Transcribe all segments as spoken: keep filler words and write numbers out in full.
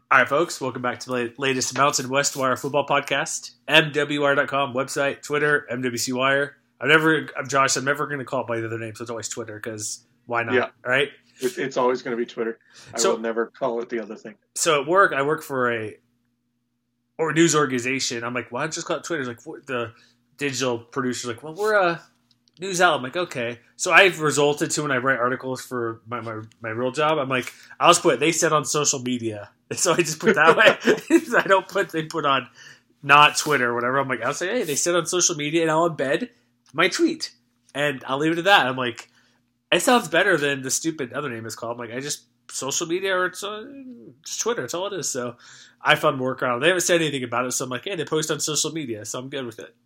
All right, folks, welcome back to the latest Mountain West Wire football podcast. M W wire dot com website, Twitter, M W C Wire. I'm never, I'm Josh, I'm never going to call it by the other name, so it's always Twitter, because why not, yeah. all right? It, it's always going to be Twitter. I so, will never call it the other thing. So at work, I work for a or a news organization. I'm like, why don't you just call it Twitter? It's like, the digital producer's like, well, we're a news outlet. I'm like, okay. So I've resulted to when I write articles for my, my, my real job, I'm like, I'll just put, they said on social media. So I just put that way. I don't put, they put on not Twitter or whatever. I'm like, I'll say, hey, they said on social media, and I'll embed my tweet. And I'll leave it at that. I'm like, it sounds better than the stupid other name is called. I'm like, I just, social media or it's uh, just Twitter. It's all it is. So I found a workaround. They haven't said anything about it. So I'm like, hey, they post on social media. So I'm good with it.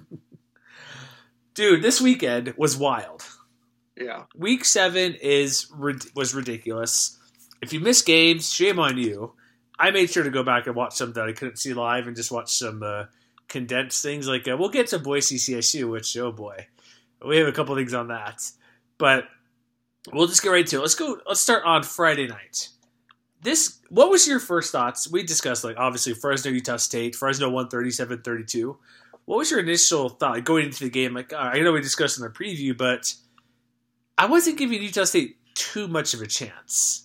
Dude, this weekend was wild. Yeah. Week seven is was ridiculous. If you miss games, shame on you. I made sure to go back and watch some that I couldn't see live and just watch some uh, condensed things. Like uh, we'll get to Boise C S U, which, oh boy, we have a couple things on that. But we'll just get right to it. Let's go. Let's start on Friday night. This. What was your first thoughts? We discussed, like, obviously Fresno, Utah State. Fresno won thirty-seven thirty-two. What was your initial thought, like, going into the game? Like, uh, I know we discussed in the preview, but I wasn't giving Utah State too much of a chance.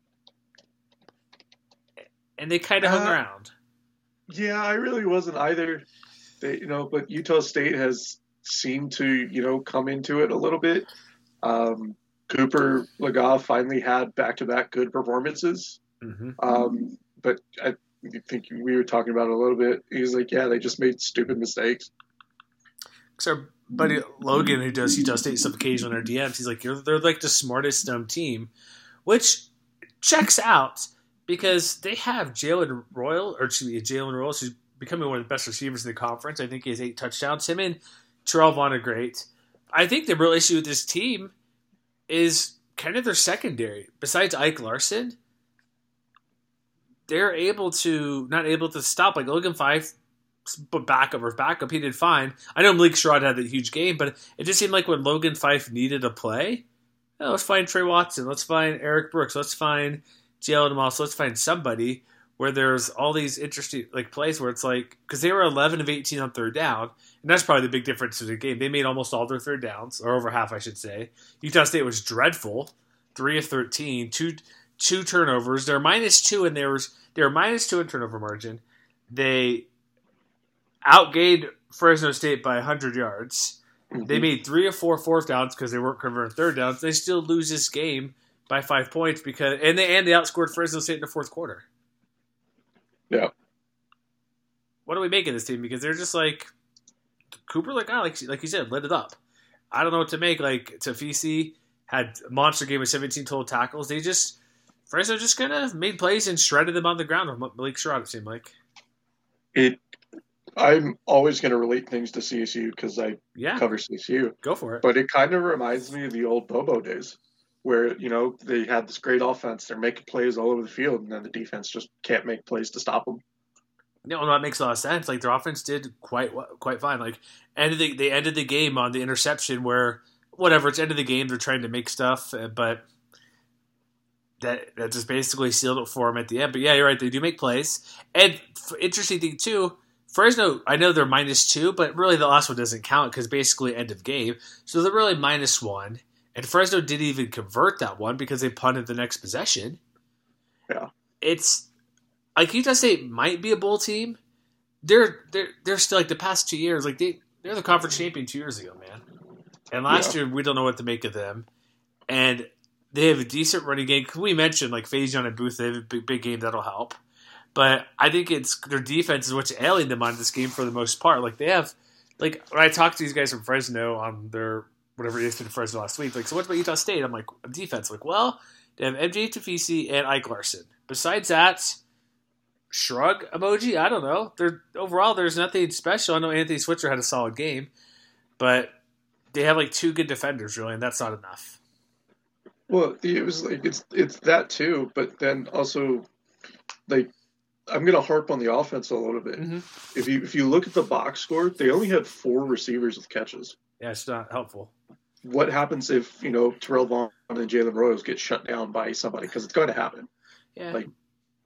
And they kind of hung uh, around. Yeah, I really wasn't either. They, you know, but Utah State has seemed to, you know, come into it a little bit. Um, Cooper Legas finally had back-to-back good performances. Mm-hmm. Um, but I think we were talking about it a little bit. He's like, yeah, they just made stupid mistakes. So our buddy Logan, who does Utah State stuff occasionally on our D Ms, he's like, You're, they're like the smartest um, team, which checks out. Because they have Jalen Royal, or excuse me, Jalen Royals, who's becoming one of the best receivers in the conference. I think he has eight touchdowns. Him and Terrell Vaughn are great. I think the real issue with this team is kind of their secondary. Besides Ike Larson, they're able to, not able to stop. Like Logan Fife, but backup or backup, he did fine. I know Malik Sherrod had a huge game, but it just seemed like when Logan Fife needed a play, oh, let's find Trey Watson, let's find Eric Brooks, let's find Jalen Moss, let's find somebody where there's all these interesting like plays where it's like, because they were eleven of eighteen on third down, and that's probably the big difference in the game. They made almost all their third downs, or over half, I should say. Utah State was dreadful, three of thirteen, two two turnovers. They're minus two, and there was they were minus two in turnover margin. They outgained Fresno State by one hundred yards. Mm-hmm. They made three of four fourth downs because they weren't converting third downs. They still lose this game by five points because and they and they outscored Fresno State in the fourth quarter. Yeah. What do we make of this team? Because they're just like Cooper, like oh, like like you said, lit it up. I don't know what to make. Like Tafisi had a monster game with seventeen total tackles. They just Fresno just kind of made plays and shredded them on the ground with Malik Sherrod. It seemed like it. I'm always going to relate things to C S U because I yeah. cover C S U. Go for it. But it kind of reminds me of the old Bobo days, where, you know, they had this great offense. They're making plays all over the field, and then the defense just can't make plays to stop them. No, that makes a lot of sense. Like, their offense did quite quite fine. Like, ended the, they ended the game on the interception where, whatever, it's end of the game. They're trying to make stuff, but that that just basically sealed it for them at the end. But, yeah, you're right. They do make plays. And interesting thing, too, Fresno, I know they're minus two, but really the last one doesn't count because basically end of game. So they're really minus one. And Fresno didn't even convert that one because they punted the next possession. Yeah. It's like Utah State might be a bowl team. They're they're they're still like the past two years, like they they're the conference champion two years ago, man. And last yeah. year we don't know what to make of them. And they have a decent running game. Cause we mentioned like Faison and Booth, they have a big, big game that'll help. But I think it's their defense is what's ailing them on this game for the most part. Like they have like when I talked to these guys from Fresno on their whatever it is to the Fresno last week. Like, so what about Utah State? I'm like, defense. Like, well, they have M J Tafisi and Ike Larson. Besides that, shrug emoji. I don't know. They're overall, there's nothing special. I know Anthony Switzer had a solid game, but they have like two good defenders, really, and that's not enough. Well, it was like it's it's that too, but then also, like, I'm gonna harp on the offense a little bit. Mm-hmm. If you if you look at the box score, they only had four receivers with catches. Yeah, it's not helpful. What happens if, you know, Terrell Vaughn and Jalen Royals get shut down by somebody? Because it's going to happen. Yeah. Like,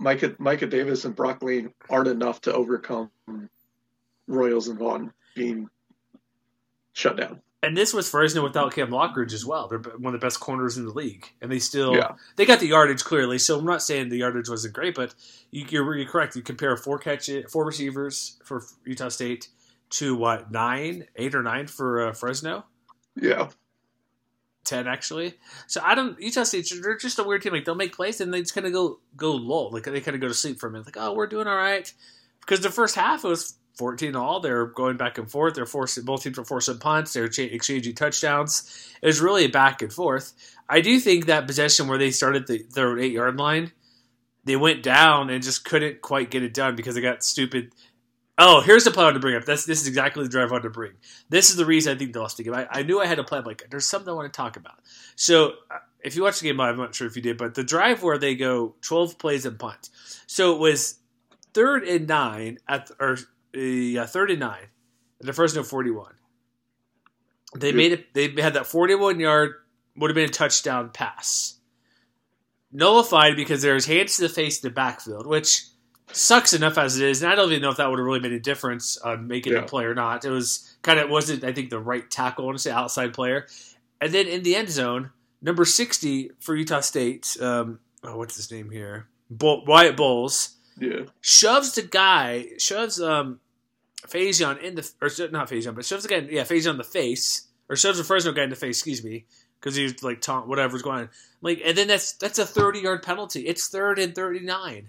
Micah Micah Davis and Brock Lane aren't enough to overcome Royals and Vaughn being shut down. And this was Fresno without Cam Lockridge as well. They're one of the best corners in the league, and they still Yeah. they got the yardage clearly. So I'm not saying the yardage wasn't great, but you, you're, you're correct. You compare four catch four receivers for Utah State to what nine, eight or nine for uh, Fresno. Yeah. ten actually. So I don't. Utah State, they're just a weird team. Like they'll make plays and they just kind of go go lull. Like they kind of go to sleep for a minute. Like oh, we're doing all right. Because the first half it was fourteen all. They're going back and forth. They're forcing both teams were forcing punts. They're cha- exchanging touchdowns. It was really a back and forth. I do think that possession where they started the their eight yard line, they went down and just couldn't quite get it done because they got stupid. Oh, here's the play I wanted to bring up. That's this is exactly the drive I wanted to bring. This is the reason I think they lost the game. I, I knew I had a plan. Like, there's something I want to talk about. So, uh, if you watched the game, I'm not sure if you did, but the drive where they go twelve plays and punt. So it was third and nine at or uh, yeah, third and nine at the Fresno forty-one. They Yeah. made it. They had that forty-one yard would have been a touchdown pass, nullified because there's hands to the face in the backfield, which sucks enough as it is, and I don't even know if that would have really made a difference on making Yeah. a play or not. It was kind of wasn't I think the right tackle. I want to say outside player, and then in the end zone, number sixty for Utah State. Um, oh, what's his name here? Bull, Wyatt Bowles Yeah. shoves the guy, shoves um, Faison in the or not Faison, but shoves the guy, yeah, Faison in the face, or shoves the Fresno guy in the face. Excuse me, because he's like taunt whatever's going on. Like, and then that's that's a thirty yard penalty. It's third and thirty nine.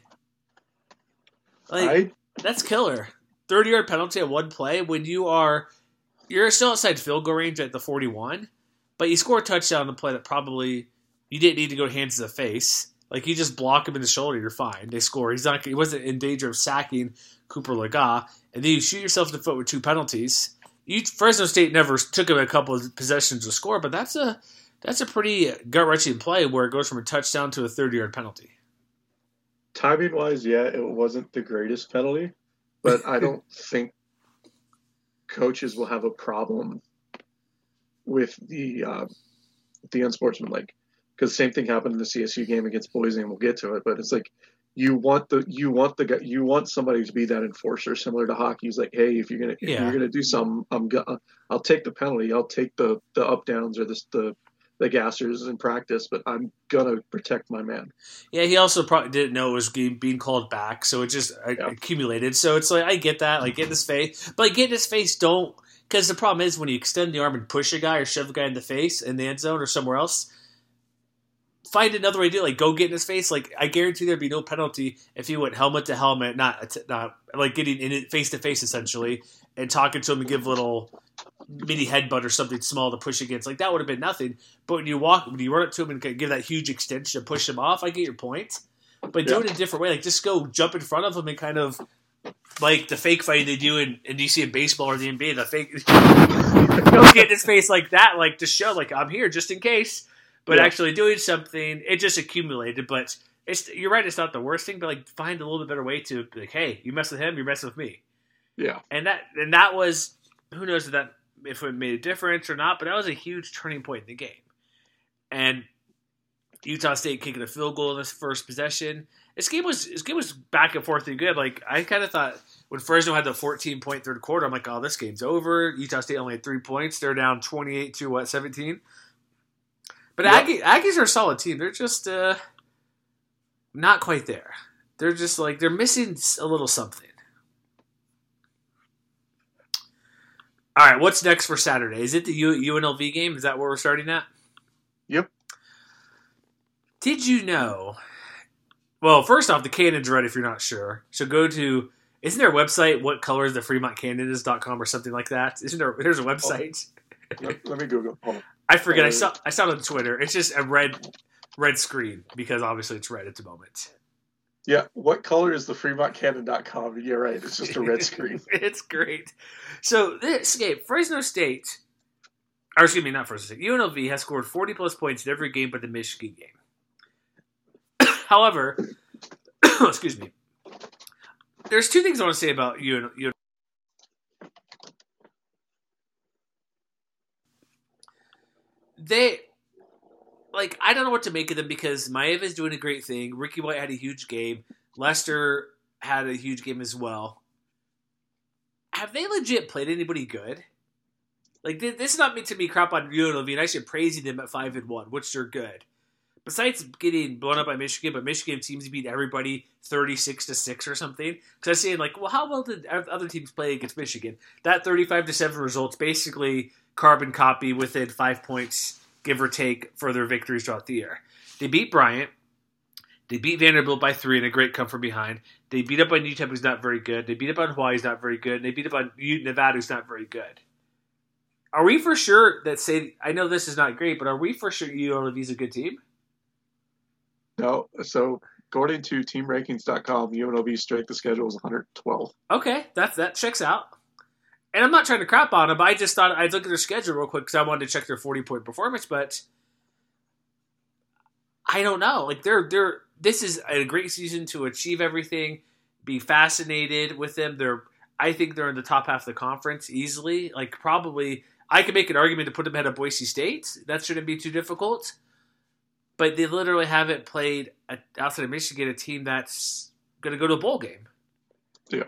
Like, I that's killer. thirty yard penalty at one play when you are you're still outside field goal range at the forty-one, but you score a touchdown on the play that probably you didn't need to go hands to the face. Like you just block him in the shoulder, you're fine. They score. He's not. He wasn't in danger of sacking Cooper Lega, and then you shoot yourself in the foot with two penalties. You, Fresno State never took him a couple of possessions to score, but that's a that's a pretty gut wrenching play where it goes from a touchdown to a thirty yard penalty. timing wise, yeah, it wasn't the greatest penalty, but I don't think coaches will have a problem with the uh, the unsportsmanlike, because same thing happened in the C S U game against Boise, and we'll get to it. But it's like you want the you want the guy you want somebody to be that enforcer, similar to hockey. He's like, hey, if you're gonna if Yeah. you're gonna do something, I'm go- I'll take the penalty, I'll take the the up downs or the the the gassers in practice, but I'm gonna protect my man. Yeah, he also probably didn't know it was being being called back, so it just uh, Yeah. accumulated. So it's like I get that, like get in his face, but like, get in his face. Don't because the problem is when you extend the arm and push a guy or shove a guy in the face in the end zone or somewhere else. Find another way to do it. Like, go get in his face. Like, I guarantee there'd be no penalty if he went helmet to helmet, not not like getting in it face to face essentially, and talking to him and give a little mini headbutt or something small to push against. Like, that would have been nothing. But when you walk, when you run up to him and give that huge extension to push him off, I get your point. But do Yeah. it in a different way. Like, just go jump in front of him and kind of like the fake fight they do in, in D C in baseball or the N B A. The fake, don't get in his face like that, like to show like I'm here just in case. But Yeah. actually doing something, it just accumulated. But it's you're right, it's not the worst thing. But like, find a little bit better way to be like, hey, you mess with him, you're messing with me. Yeah, And that and that was who knows if that if it made a difference or not. But that was a huge turning point in the game. And Utah State kicking a field goal in this first possession. This game was this game was back and forth and good. Like I kind of thought when Fresno had the fourteen point third quarter, I'm like, oh, this game's over. Utah State only had three points. They're down twenty-eight to what seventeen. But Yep. Aggie, Aggies are a solid team. They're just uh, not quite there. They're just like they're missing a little something. All right, what's next for Saturday? Is it the U- UNLV game? Is that where we're starting at? yep. Did you know? Well, first off, the cannon's red if you're not sure. So go to, isn't there a website, what colors the Fremont Cannon is dot com or something like that? Isn't there, there's a website. Let, let me Google. Hold on. I forget, I Uh, saw I saw it on Twitter. It's just a red red screen because obviously it's red at the moment. Yeah, what color is the Fremont Cannon dot com? You're right. It's just a red screen. It's great. So this game, Fresno State, or excuse me, not Fresno State, U N L V has scored forty plus points in every game but the Michigan game. However, excuse me, there's two things I want to say about U N L V. They, like, I don't know what to make of them because Maeva's doing a great thing. Ricky White had a huge game. Leicester had a huge game as well. Have they legit played anybody good? Like, this is not meant to be crap on U N L V, and I should praising them at five and one, which they're good. Besides getting blown up by Michigan, but Michigan seems to beat everybody thirty-six to six or something. Because I was saying, like, well, how well did other teams play against Michigan? That thirty-five to seven results basically carbon copy within five points, give or take, for their victories throughout the year. They beat Bryant. They beat Vanderbilt by three in a great come from behind. They beat up on U T E P, who's not very good. They beat up on Hawaii, who's not very good. And they beat up on Nevada, who's not very good. Are we for sure that say, I know this is not great, but are we for sure U N L V is a good team? No. So, according to team rankings dot com, U N L V's strength of schedule is one hundred twelve. Okay, that's, that checks out. And I'm not trying to crap on them, but I just thought I'd look at their schedule real quick because I wanted to check their forty-point performance, but I don't know. Like, they're, they're, this is a great season to achieve everything, be fascinated with them. They're, I think they're in the top half of the conference easily. Like, probably, I could make an argument to put them ahead of Boise State. That shouldn't be too difficult. But they literally haven't played, a, outside of Michigan, a team that's going to go to a bowl game. Yeah.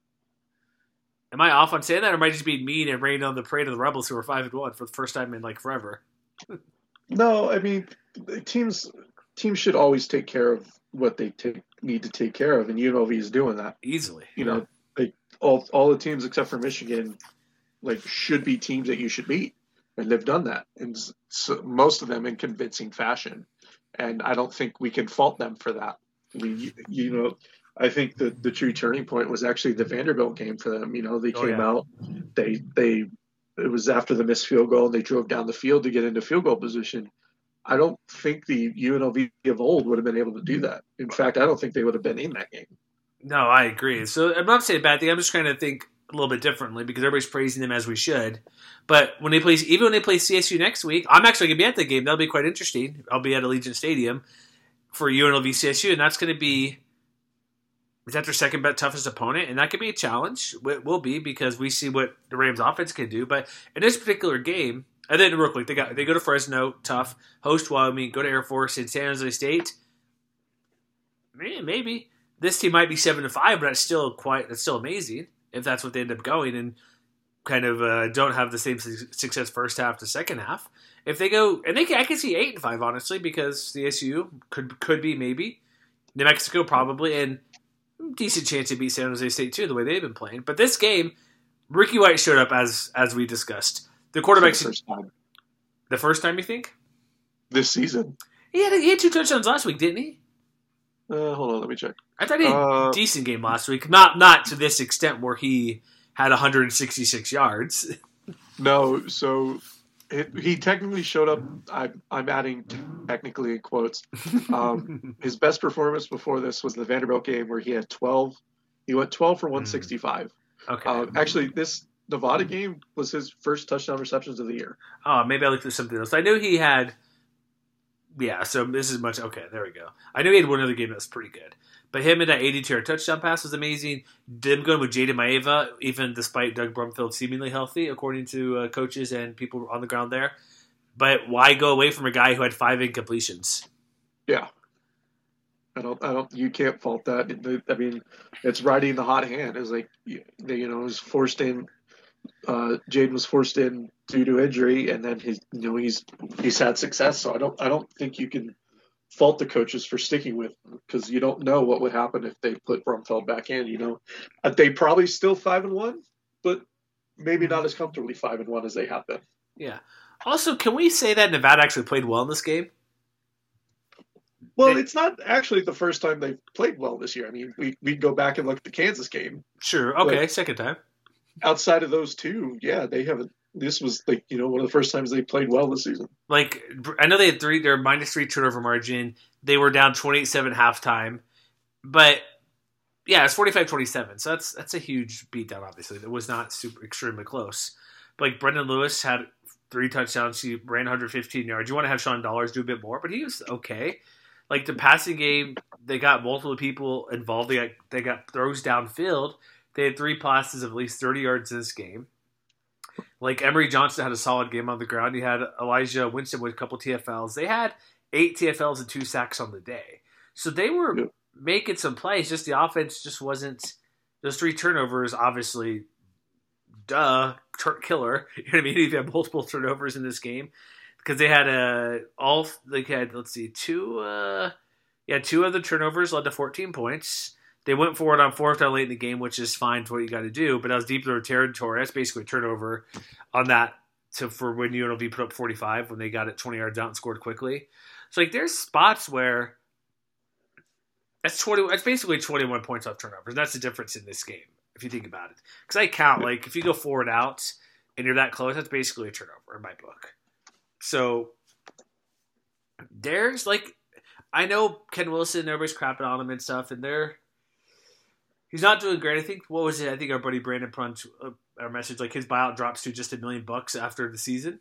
Am I off on saying that, or am I just being mean and raining on the parade of the Rebels who are five and one for the first time in, like, forever? No, I mean, teams teams should always take care of what they take, need to take care of, and U N L V is doing that. Easily. You know, like, all, all the teams except for Michigan, like, should be teams that you should beat. And they've done that, and so most of them in convincing fashion. And I don't think we can fault them for that. I mean, you, you know, I think the, the true turning point was actually the Vanderbilt game for them. You know, they oh, came yeah. out, they they it was after the missed field goal, and they drove down the field to get into field goal position. I don't think the U N L V of old would have been able to do that. In fact, I don't think they would have been in that game. No, I agree. So I'm not saying a bad thing. I'm just trying to think a little bit differently because everybody's praising them as we should. But when they play, even when they play C S U next week, I'm actually going to be at the game. That'll be quite interesting. I'll be at Allegiant Stadium for U N L V C S U, and that's going to be is that their second best toughest opponent, and that could be a challenge. It will be because we see what the Rams offense can do. But in this particular game, and then real quick, they got they go to Fresno, tough, host Wyoming, go to Air Force in San Jose State. Man, maybe this team might be seven to five, but that's still quite that's still amazing if that's what they end up going and kind of uh, don't have the same su- success first half to second half. If they go and they can, I can see eight and five honestly because C S U could could be maybe New Mexico probably and decent chance to beat San Jose State too the way they've been playing. But this game, Ricky White showed up as as we discussed. The quarterback the first time. The first time you think This season. He had he had two touchdowns last week, didn't he? Uh, hold on, let me check. I thought he had Uh, a decent game last week. Not not to this extent where he had one hundred sixty-six yards. No, so it, he technically showed up. I, I'm adding technically in quotes. Um, his best performance before this was the Vanderbilt game where he had twelve. He went twelve for one sixty-five. Okay. Uh, actually, this Nevada game was his first touchdown receptions of the year. Oh, maybe I looked at something else. I knew he had. Yeah, so this is much. Okay, there we go. I knew he had one other game that was pretty good. But him in that eighty-two-yard touchdown pass was amazing. Them going with Jaden Maeva, even despite Doug Brumfield seemingly healthy, according to uh, coaches and people on the ground there. But why go away from a guy who had five incompletions? Yeah. I don't, I don't, you can't fault that. I mean, it's riding the hot hand. It's like, you know, it was forced in, uh, Jaden was forced in due to injury, and then his, you know, he's, he's had success. So I don't, I don't think you can fault the coaches for sticking with him because you don't know what would happen if they put Brumfeld back in, you know. Uh, they probably still five and one, but maybe not as comfortably five and one as they have been. Yeah. Also, can we say that Nevada actually played well in this game? Well, They- it's not actually the first time they've played well this year. I mean, we we go back and look at the Kansas game. Sure. Okay, second time. Outside of those two, yeah, they haven't. This was like, you know, one of the first times they played well this season. Like, I know they had three, their minus three turnover margin. They were down twenty-eight seven halftime. But, yeah, it's forty-five twenty-seven. So that's that's a huge beatdown, obviously. It was not super extremely close. But, like, Brendan Lewis had three touchdowns. He ran one hundred fifteen yards. You want to have Sean Dollars do a bit more, but he was okay. Like, the passing game, they got multiple people involved. They got, they got throws downfield. They had three passes of at least thirty yards in this game. Like, Emery Johnson had a solid game on the ground. He had Elijah Winston with a couple T F Ls. They had eight T F Ls and two sacks on the day. So they were Yep. making some plays. Just the offense just wasn't. Those three turnovers, obviously, duh, tur- killer. You know what I mean? If you have multiple turnovers in this game, because they had a all they had. Let's see, two. Uh, yeah, two of the turnovers led to fourteen points. They went for it on fourth down late in the game, which is fine for what you got to do. But that was deep in their territory. That's basically a turnover on that to for when U N L V put up forty-five when they got it twenty yards out and scored quickly. So like, there's spots where. That's twenty. That's basically twenty-one points off turnovers. That's the difference in this game, if you think about it. Because I count, like, if you go forward out and you're that close, that's basically a turnover in my book. So there's, like, I know Ken Wilson, everybody's crapping on him and stuff, and they're he's not doing great. I think, what was it? I think our buddy Brandon Prunch, uh, our message, like, his buyout drops to just a million bucks after the season.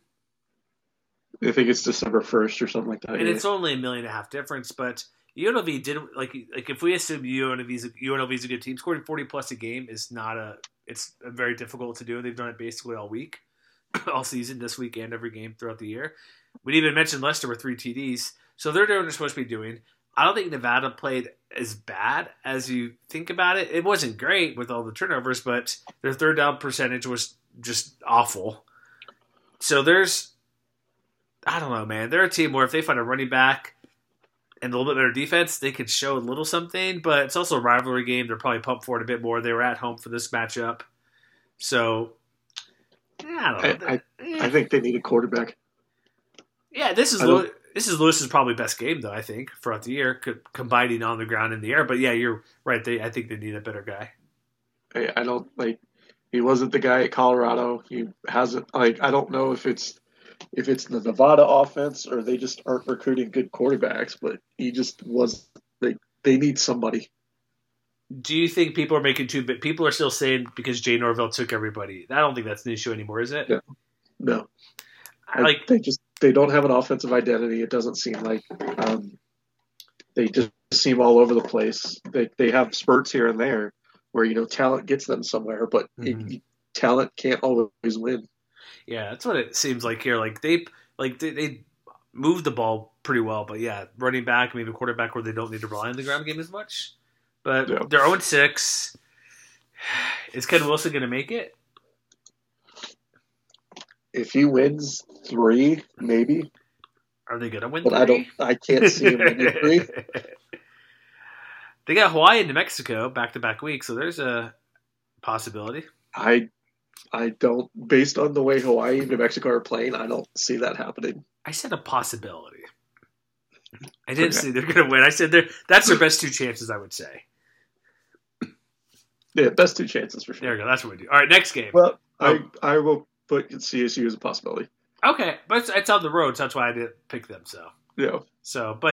I think it's December first or something like that. And yeah. it's only a million and a half difference, but U N L V did like like if we assume U N L V's U N L V's a good team, scoring forty plus a game is not a it's a very difficult to do. They've done it basically all week, all season, this week and every game throughout the year. We didn't even mention Leicester with three T Ds, so they're doing what they're supposed to be doing. I don't think Nevada played as bad as you think about it. It wasn't great with all the turnovers, but their third down percentage was just awful. So there's, I don't know, man. They're a team where if they find a running back and a little bit better defense, they could show a little something, but it's also a rivalry game. They're probably pumped for it a bit more. They were at home for this matchup. So, yeah, I don't know. I, I, I think they need a quarterback. Yeah, this is Lew- this is Lewis's probably best game, though, I think, throughout the year, combining on the ground and the air. But, yeah, you're right. They, I think they need a better guy. I, I don't, like, he wasn't the guy at Colorado. He hasn't, like, I don't know if it's if it's the Nevada offense or they just aren't recruiting good quarterbacks, but he just was they they need somebody. Do you think people are making too big? People are still saying because Jay Norvell took everybody. I don't think that's an issue anymore, is it? Yeah. No. I like they just they don't have an offensive identity. It doesn't seem like um, they just seem all over the place. They they have spurts here and there where you know talent gets them somewhere, but mm-hmm. it, talent can't always win. Yeah, that's what it seems like here. Like they like they, they move the ball pretty well, but yeah, running back, maybe quarterback where they don't need to rely on the ground game as much. But yeah. They're oh and six. Is Ken Wilson going to make it? If he wins three, maybe. Are they going to win but three? I don't. I can't see him winning three. They got Hawaii and New Mexico back-to-back weeks, so there's a possibility. I I don't, based on the way Hawaii and New Mexico are playing, I don't see that happening. I said a possibility. I didn't okay. say they're going to win. I said they're that's their best two chances, I would say. Yeah, best two chances for sure. There we go. That's what we do. All right, next game. Well, oh. I I will put C S U as a possibility. Okay, but it's, it's on the road, so that's why I didn't pick them. So yeah. So, but.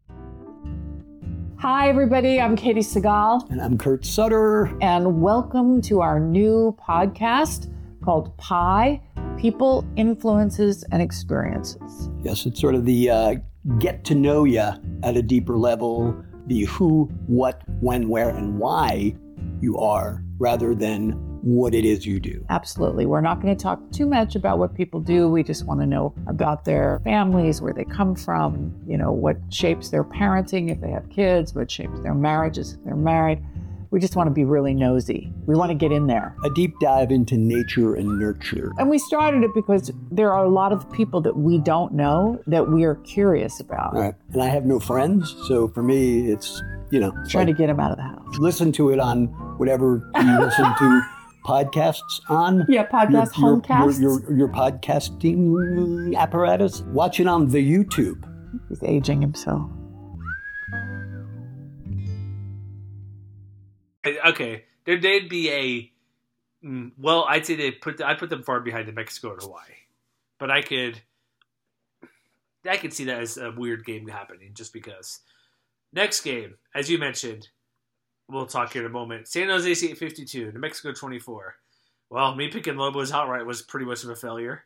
Hi, everybody. I'm Katie Segal. And I'm Kurt Sutter. And welcome to our new podcast called Pi, People, Influences, and Experiences. Yes, it's sort of the uh, get to know you at a deeper level, the who, what, when, where, and why you are, rather than what it is you do. Absolutely. We're not going to talk too much about what people do. We just want to know about their families, where they come from, you know, what shapes their parenting if they have kids, what shapes their marriages if they're married. We just want to be really nosy. We want to get in there. A deep dive into nature and nurture. And we started it because there are a lot of people that we don't know that we are curious about. All right. And I have no friends, so for me, it's, you know. Trying like, to get them out of the house. Listen to it on whatever you listen to. Podcasts on yeah podcast your, your, homecasts your, your, your podcasting apparatus. Watch it on the YouTube. He's aging himself. Okay, there did be a well, I'd say they put I put them far behind New Mexico and Hawaii, but I could I could see that as a weird game happening just because. Next game, as you mentioned. We'll talk here in a moment. San Jose State fifty-two, New Mexico twenty-four. Well, me picking Lobos outright was pretty much of a failure.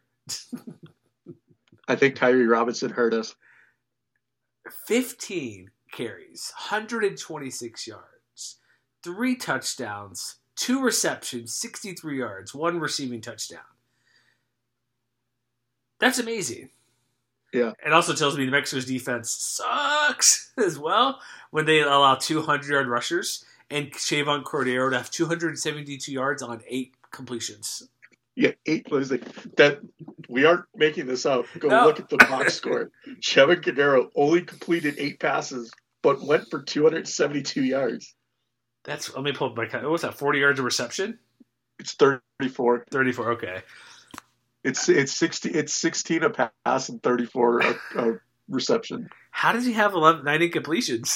I think Tyree Robinson hurt us. fifteen carries, one hundred twenty-six yards, three touchdowns, two receptions, sixty-three yards, one receiving touchdown. That's amazing. Yeah. It also tells me New Mexico's defense sucks as well when they allow two hundred-yard rushers and Chavon Cordero to have two hundred seventy-two yards on eight completions. Yeah, eight plays. Like, that we aren't making this up. Go No. look at the box score. Chavon Cordero only completed eight passes, but went for two hundred seventy-two yards. That's let me pull up my what was that? Forty yards of reception. It's thirty-four. Thirty-four. Okay. It's it's sixteen. It's sixteen a pass and thirty-four a, a reception. How does he have eleven, nine incompletions?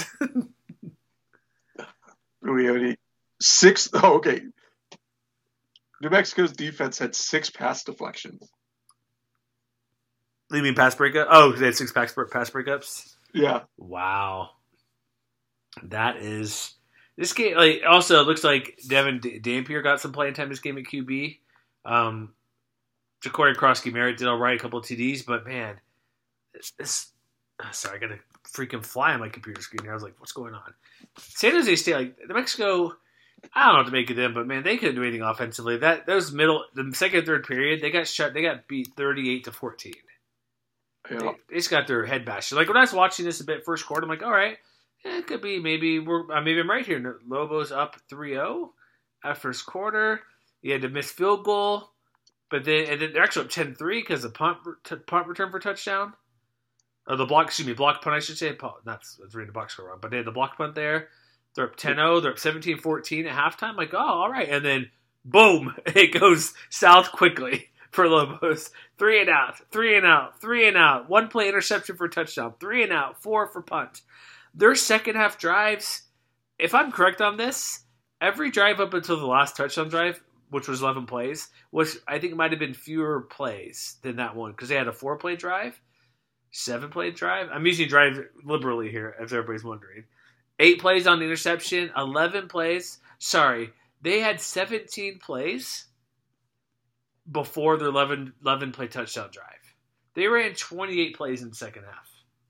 We have any six? Oh, okay. New Mexico's defense had six pass deflections. You mean pass breakup? Oh, they had six pass pass breakups. Yeah. Wow. That is this game. Like also, it looks like Devin D- Dampier got some playing time this game at Q B. Um, Ja'Cory Krosky Merritt did all right, a couple of T Ds, but man, this. this oh, sorry, I got to freaking fly on my computer screen here. I was like, what's going on? San Jose State, like New Mexico. I don't know what to make of them, but man, they couldn't do anything offensively. That those middle, the second and third period, they got shut. They got beat thirty-eight to fourteen. Yeah. They, they just got their head bashed. Like when I was watching this a bit first quarter, I'm like, all right, yeah, it could be maybe we're uh, maybe I'm right here. Lobos up three oh at first quarter. You had to miss field goal, but then and then they're actually up ten three because the punt t- punt return for touchdown. Or the block, excuse me, block punt, I should say. Not that's reading the box score wrong, but they had the block punt there. They're up ten oh. They're up seventeen fourteen at halftime. Like, oh, all right. And then, boom, it goes south quickly for Lobos. Three and out, three and out, three and out. One play interception for touchdown. Three and out, four for punt. Their second half drives, if I'm correct on this, every drive up until the last touchdown drive, which was eleven plays, was I think it might have been fewer plays than that one because they had a four-play drive, seven-play drive. I'm using drive liberally here, if everybody's wondering. Eight plays on the interception, eleven plays. Sorry, they had seventeen plays before their eleven, eleven play touchdown drive. They ran twenty-eight plays in the second half.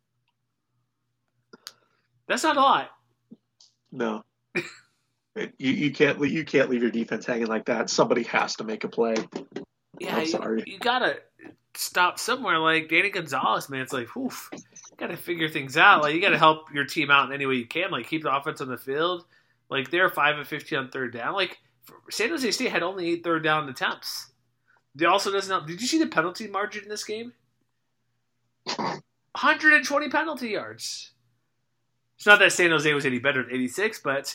That's not a lot. No. you you can't you can't leave your defense hanging like that. Somebody has to make a play. Yeah, I'm sorry. You, you gotta stop somewhere. Like Danny Gonzalez, man, it's like, oof, you gotta figure things out. Like you gotta help your team out in any way you can. Like keep the offense on the field. Like they're five of fifteen on third down. Like San Jose State had only eight third down attempts. They also doesn't. Have, did you see the penalty margin in this game? one hundred twenty penalty yards. It's not that San Jose was any better than eighty-six, but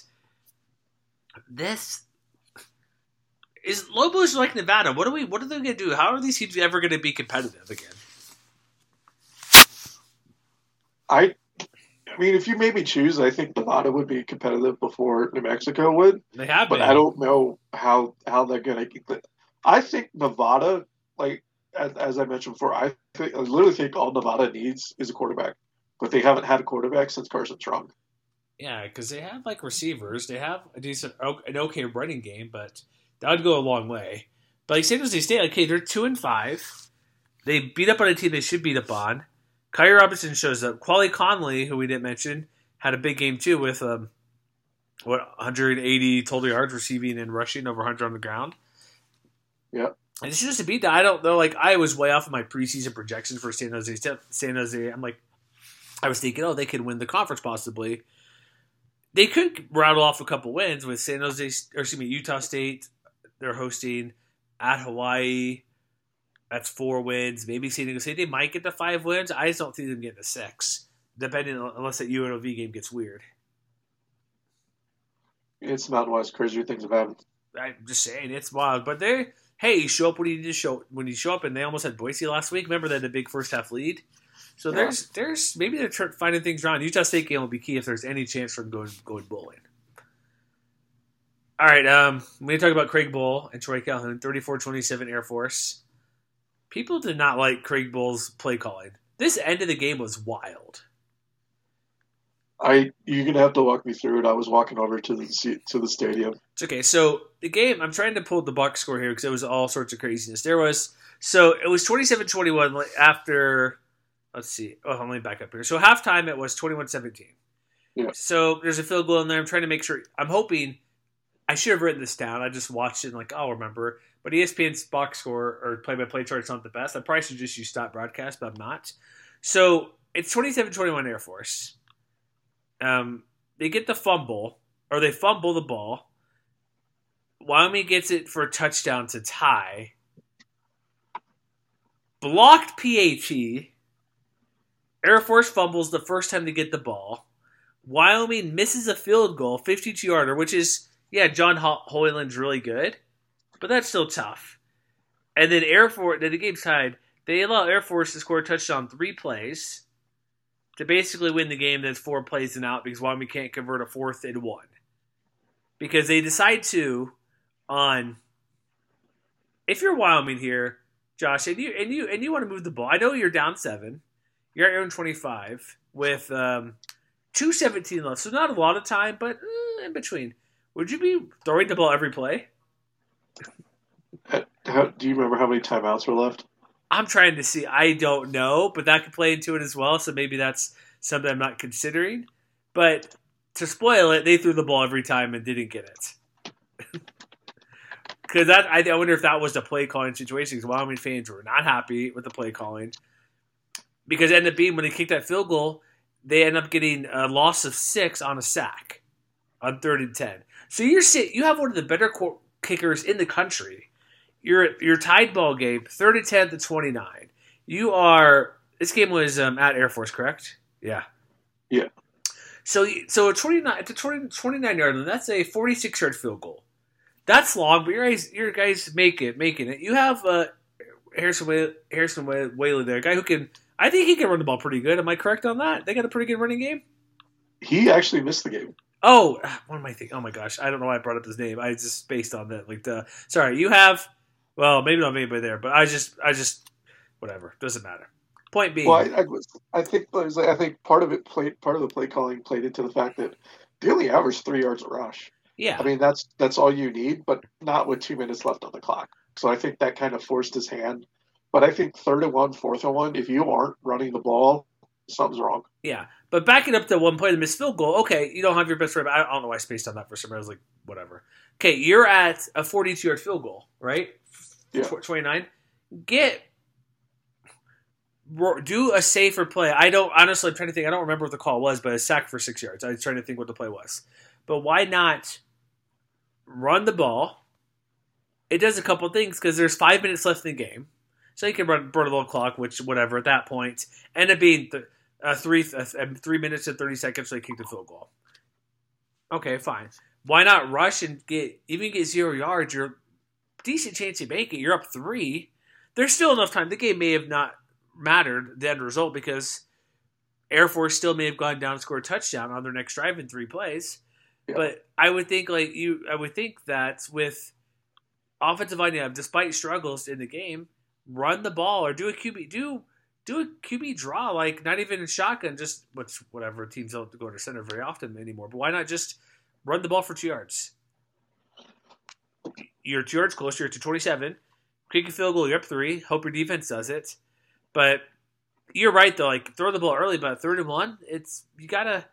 this is Lobos like Nevada. What are we? What are they going to do? How are these teams ever going to be competitive again? I, I mean, if you made me choose, I think Nevada would be competitive before New Mexico would. They have, but been. I don't know how how they're going to. I think Nevada, like as, as I mentioned before, I think I literally think all Nevada needs is a quarterback, but they haven't had a quarterback since Carson Strong. Yeah, because they have like receivers, they have a decent, an okay running game, but that would go a long way. But like San Jose State, okay, they're two and five. They beat up on a team they should beat up on. Kyrie Robinson shows up. Quali Conley, who we didn't mention, had a big game too with um, what one hundred eighty total yards receiving and rushing, over one hundred on the ground. Yeah. And it's just to beat that. I don't know. Like I was way off of my preseason projections for San Jose. San Jose. I'm like, I was thinking, oh, they could win the conference possibly. They could rattle off a couple wins with San Jose, or excuse me, Utah State. They're hosting at Hawaii. That's four wins. Maybe San Diego State. They might get to five wins. I just don't think them getting to six, depending on, unless that U N L V game gets weird. It's Mountain West. Crazier things have happened. I'm just saying it's wild, but they hey, you show up when you need to show when you show up, and they almost had Boise last week. Remember they had the big first half lead. So yeah. there's there's maybe they're trying, finding things around. Utah State game will be key if there's any chance for them going going bowling. All right, um, I'm going to talk about Craig Bull and Troy Calhoun, thirty-four twenty-seven Air Force. People did not like Craig Bull's play calling. This end of the game was wild. I you're gonna have to walk me through it. I was walking over to the to the stadium. It's okay. So the game, I'm trying to pull the box score here because it was all sorts of craziness. There was so it was twenty-seven twenty-one after. Let's see. Oh, let me back up here. So halftime it was twenty-one seventeen. Yeah. So there's a field goal in there. I'm trying to make sure. I'm hoping. I should have written this down. I just watched it and like, I'll remember. But E S P N's box score or play-by-play chart's not the best. I probably should just use stat broadcast, but I'm not. So it's twenty-seven twenty-one Air Force. Um, they get the fumble, or they fumble the ball. Wyoming gets it for a touchdown to tie. Blocked P A T. Air Force fumbles the first time they get the ball. Wyoming misses a field goal, fifty-two-yarder, which is, yeah, John Ho- Hoyland's really good, but that's still tough. And then Air Force, then the game's tied. They allow Air Force to score a touchdown three plays to basically win the game. That's four plays and out because Wyoming can't convert a fourth and one. Because they decide to on, if you're Wyoming here, Josh, and you and you and you want to move the ball. I know you're down seven. You're at your own twenty-five with um, two seventeen left, so not a lot of time, but eh, in between. Would you be throwing the ball every play? How, do you remember how many timeouts were left? I'm trying to see. I don't know, but that could play into it as well. So maybe that's something I'm not considering. But to spoil it, they threw the ball every time and didn't get it. Because that, I, I wonder if that was the play calling situation. Because Wyoming fans were not happy with the play calling. Because it ended up being when they kicked that field goal, they end up getting a loss of six on a sack on third and ten. So you're you have one of the better kickers in the country. You're you're tied ball game, third and ten to twenty-nine. You are this game was um, at Air Force, correct? Yeah. Yeah. So so a twenty-nine it's a twenty, twenty-nine yard line. That's a forty-six yard field goal. That's long, but your guys your guys make it making it. You have uh, Harrison Whaley, Harrison Whaley there, a guy who can. I think he can run the ball pretty good. Am I correct on that? They got a pretty good running game. He actually missed the game. Oh, what am I thinking? Oh my gosh, I don't know why I brought up his name. I just based on that. Like the sorry, you have. Well, maybe not anybody there, but I just, I just, whatever, doesn't matter. Point being, well, I, I, I think, I think part of it played, part of the play calling played into the fact that they only averaged three yards a rush. Yeah, I mean that's that's all you need, but not with two minutes left on the clock. So I think that kind of forced his hand. But I think third and one, fourth and one, if you aren't running the ball, something's wrong. Yeah, but backing up to one point, the missed field goal. Okay, you don't have your best running. I don't know why I spaced on that for some reason. I was like, whatever. Okay, you're at a forty-two yard field goal, right? Yeah. twenty-nine. Get do a safer play. I don't honestly. I'm trying to think. I don't remember what the call was, but a sack for six yards. I was trying to think what the play was. But why not run the ball? It does a couple things because there's five minutes left in the game, so you can run burn a little clock, which whatever at that point end up being th- uh, three uh, three minutes and thirty seconds. So they kick the field goal. Okay, fine. Why not rush and get even get zero yards? You're decent chance you make it. You're up three. There's still enough time. The game may have not mattered, the end result, because Air Force still may have gone down and scored a touchdown on their next drive in three plays. Yeah. But I would think like you I would think that with offensive line, you have, despite struggles in the game, run the ball or do a Q B do do a Q B draw, like not even in shotgun, just which whatever teams don't go to center very often anymore. But why not just run the ball for two yards? You're two yards closer to twenty-seven. Kick a field goal, you're up three. Hope your defense does it. But you're right, though. Like, throw the ball early, but third and one, it's, you got to,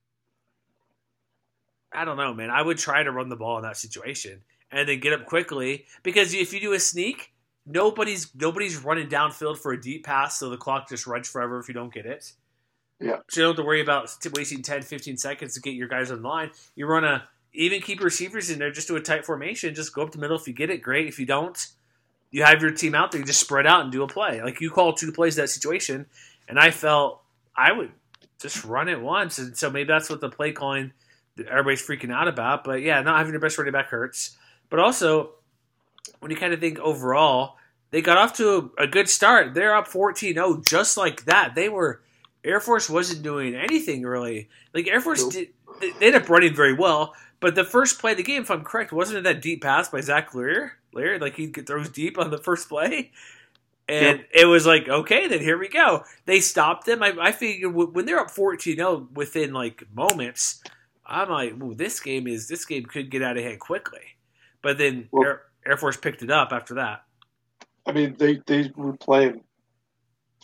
I don't know, man. I would try to run the ball in that situation and then get up quickly. Because if you do a sneak, nobody's nobody's running downfield for a deep pass, so the clock just runs forever if you don't get it. Yeah. So you don't have to worry about wasting ten, fifteen seconds to get your guys on the line. You run a, even keep your receivers in there, just do a tight formation. Just go up the middle. If you get it, great. If you don't, you have your team out there. You just spread out and do a play. Like you call two plays in that situation, and I felt I would just run it once. And so maybe that's what the play calling that everybody's freaking out about. But yeah, not having your best running back hurts. But also, when you kind of think overall, they got off to a, a good start. They're up fourteen oh just like that. They were Air Force wasn't doing anything really. Like Air Force nope. did, they, they ended up running very well. But the first play of the game, if I'm correct, wasn't it that deep pass by Zach Lear? Lear, like he throws deep on the first play, and yep. It was like, okay, then here we go. They stopped them. I, I figured when they're up fourteen oh within like moments, I'm like, ooh, this game is this game could get out of hand quickly. But then well, Air, Air Force picked it up after that. I mean, they they were playing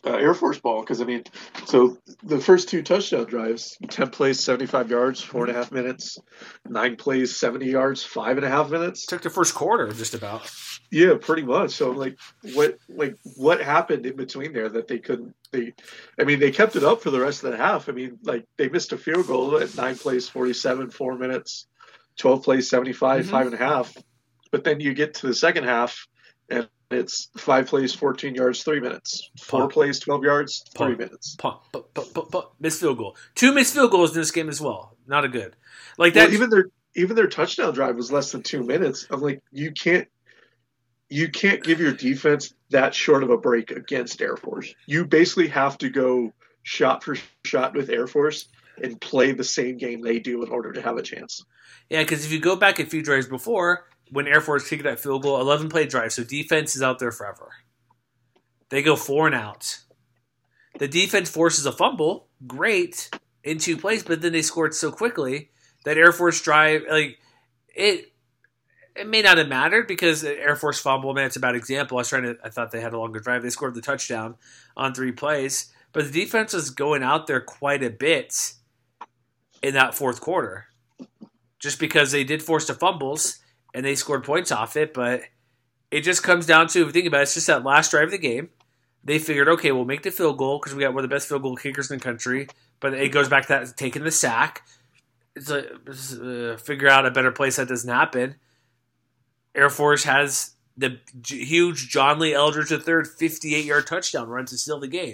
uh, Air Force ball because I mean, so the first two touchdown drives, ten plays, seventy-five yards, four and a half minutes. Nine plays, seventy yards, five and a half minutes. Took the first quarter, just about. Yeah, pretty much. So like, what like what happened in between there that they couldn't? They, I mean, they kept it up for the rest of the half. I mean, like they missed a field goal at nine plays, forty-seven, four minutes, twelve plays, seventy-five, mm-hmm. five and a half. But then you get to the second half, and it's five plays, fourteen yards, three minutes. Four Pump. plays, twelve yards, three Pump. minutes. Pump, pump, pump, pump, pump. Missed field goal. Two missed field goals in this game as well. Not a good. Like that. Well, even their even their touchdown drive was less than two minutes. I'm like, you can't you can't give your defense that short of a break against Air Force. You basically have to go shot for shot with Air Force and play the same game they do in order to have a chance. Yeah, because if you go back a few drives before, when Air Force kicked that field goal, eleven play drive, so defense is out there forever. They go four and out. The defense forces a fumble, great, in two plays, but then they scored so quickly that Air Force drive, like, it it may not have mattered because the Air Force fumble, man, it's a bad example. I was trying to, I thought they had a longer drive. They scored the touchdown on three plays, but the defense was going out there quite a bit in that fourth quarter just because they did force the fumbles and they scored points off it, but it just comes down to, if you think about it, it's just that last drive of the game. They figured, okay, we'll make the field goal because we got one of the best field goal kickers in the country, but it goes back to that taking the sack. It's a, it's a figure out a better place that doesn't happen. Air Force has the j- huge John Lee Eldridge the third fifty-eight-yard touchdown run to seal the game.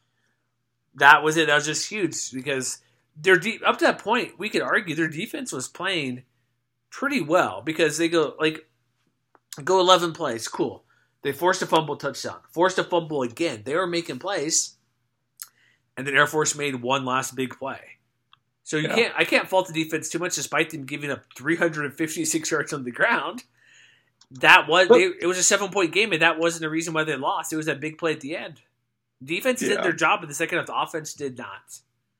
That was it. That was just huge because their de- up to that point, we could argue their defense was playing pretty well because they go like go eleven plays, cool. They forced a fumble touchdown, forced a fumble again. They were making plays, and then Air Force made one last big play. So you yeah. can't I can't fault the defense too much, despite them giving up three hundred fifty-six yards on the ground. That was they, it was a seven point game, and that wasn't the reason why they lost. It was that big play at the end. Defense yeah. did their job in the second half. The offense did not.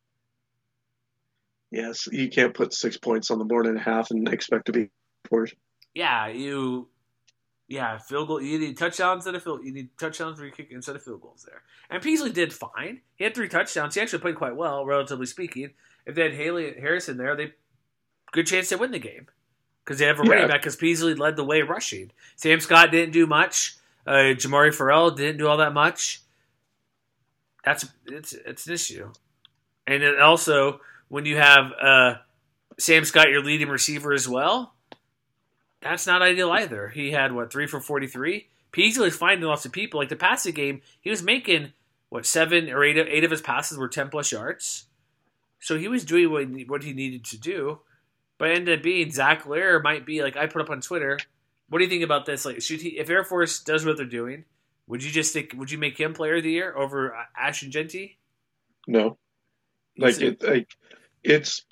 Yes, you can't put six points on the board and a half and expect to be forced. Yeah, you. Yeah, field goal. You need touchdowns instead of field. You need touchdowns where you kick instead of field goals there. And Peasley did fine. He had three touchdowns. He actually played quite well, relatively speaking. If they had Haley Harrison there, they good chance to win the game because they have a yeah. running back. Because Peasley led the way rushing. Sam Scott didn't do much. Uh, Jamari Farrell didn't do all that much. That's it's it's an issue. And then also when you have uh, Sam Scott, your leading receiver as well. That's not ideal either. He had, what, three for forty-three? Peasley was finding lots of people. Like, the passing game, he was making, what, seven or eight of, eight of his passes were ten-plus yards. So he was doing what, what he needed to do. But it ended up being Zach Lear might be, like, I put up on Twitter, what do you think about this? Like, should he, if Air Force does what they're doing, would you just think, would you make him player of the year over Ashton Jeanty? No. Like, it, like it's...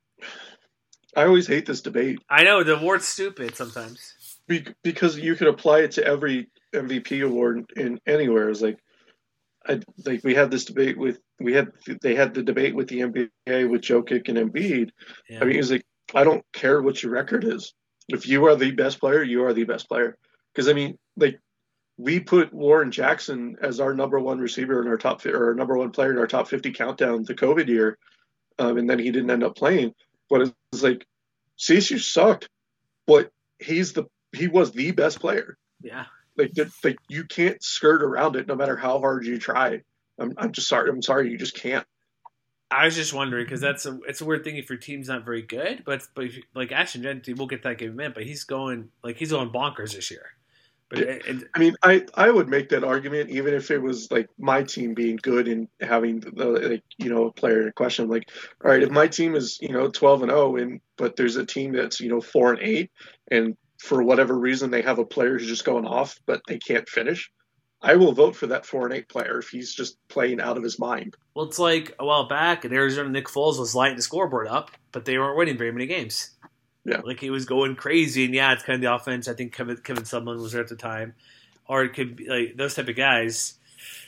I always hate this debate. I know, the award's stupid sometimes. Be- because you could apply it to every M V P award in anywhere. It's like, I, like we had this debate with we had they had the debate with the N B A with Jokic and Embiid. Yeah. I mean, it's like I don't care what your record is. If you are the best player, you are the best player. Because I mean, like we put Warren Jackson as our number one receiver in our top or our number one player in our top fifty countdown the COVID year, um, and then he didn't end up playing. But it's like C S U sucked, but he's the he was the best player. Yeah, like like you can't skirt around it no matter how hard you try. I'm I'm just sorry. I'm sorry. You just can't. I was just wondering because that's a it's a weird thing if your team's not very good, but but if, like Ashton Jeanty, we'll get that game in a minute, but he's going like he's going bonkers this year. But it, it, I mean, I, I would make that argument even if it was like my team being good and having the like you know a player in question. Like, all right, if my team is you know twelve and zero, and but there's a team that's you know four and eight, and for whatever reason they have a player who's just going off, but they can't finish, I will vote for that four and eight player if he's just playing out of his mind. Well, it's like a while back in Arizona, Nick Foles was lighting the scoreboard up, but they weren't winning very many games. Yeah, like he was going crazy, and yeah, it's kind of the offense. I think Kevin Kevin Sumlin was there at the time, or it could be like those type of guys.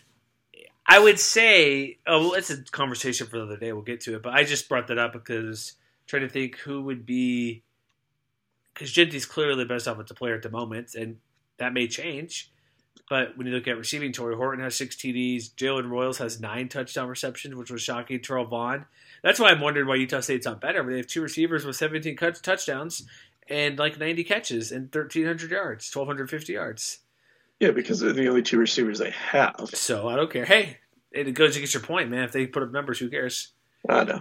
I would say, oh, well, it's a conversation for the other day. We'll get to it, but I just brought that up because I'm trying to think who would be because Jeanty's clearly the best offensive player at the moment, and that may change. But when you look at receiving, Torrey Horton has six T Ds. Jalen Royals has nine touchdown receptions, which was shocking. Terrell Vaughn. That's why I'm wondering why Utah State's not better. But they have two receivers with seventeen touchdowns and like ninety catches and thirteen hundred yards, twelve fifty yards. Yeah, because they're the only two receivers they have. So I don't care. Hey, it goes against your point, man. If they put up numbers, who cares? I know.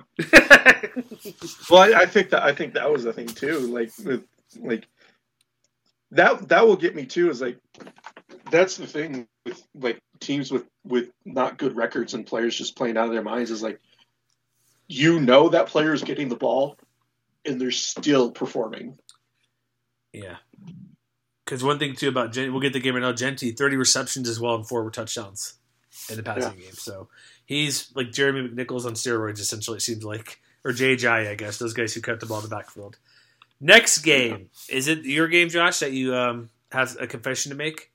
Well, I, I think that I think that was the thing too. Like with like that that will get me too. Is like that's the thing with like teams with with not good records and players just playing out of their minds is like you know that player is getting the ball and they're still performing. Yeah. Because one thing too about Gen- we'll get the game right now. Genty thirty receptions as well and four touchdowns in the passing yeah. game. So he's like Jeremy McNichols on steroids. Essentially, it seems like, or J J, I guess those guys who cut the ball in the backfield. Next game is it your game, Josh? That you um, have a confession to make?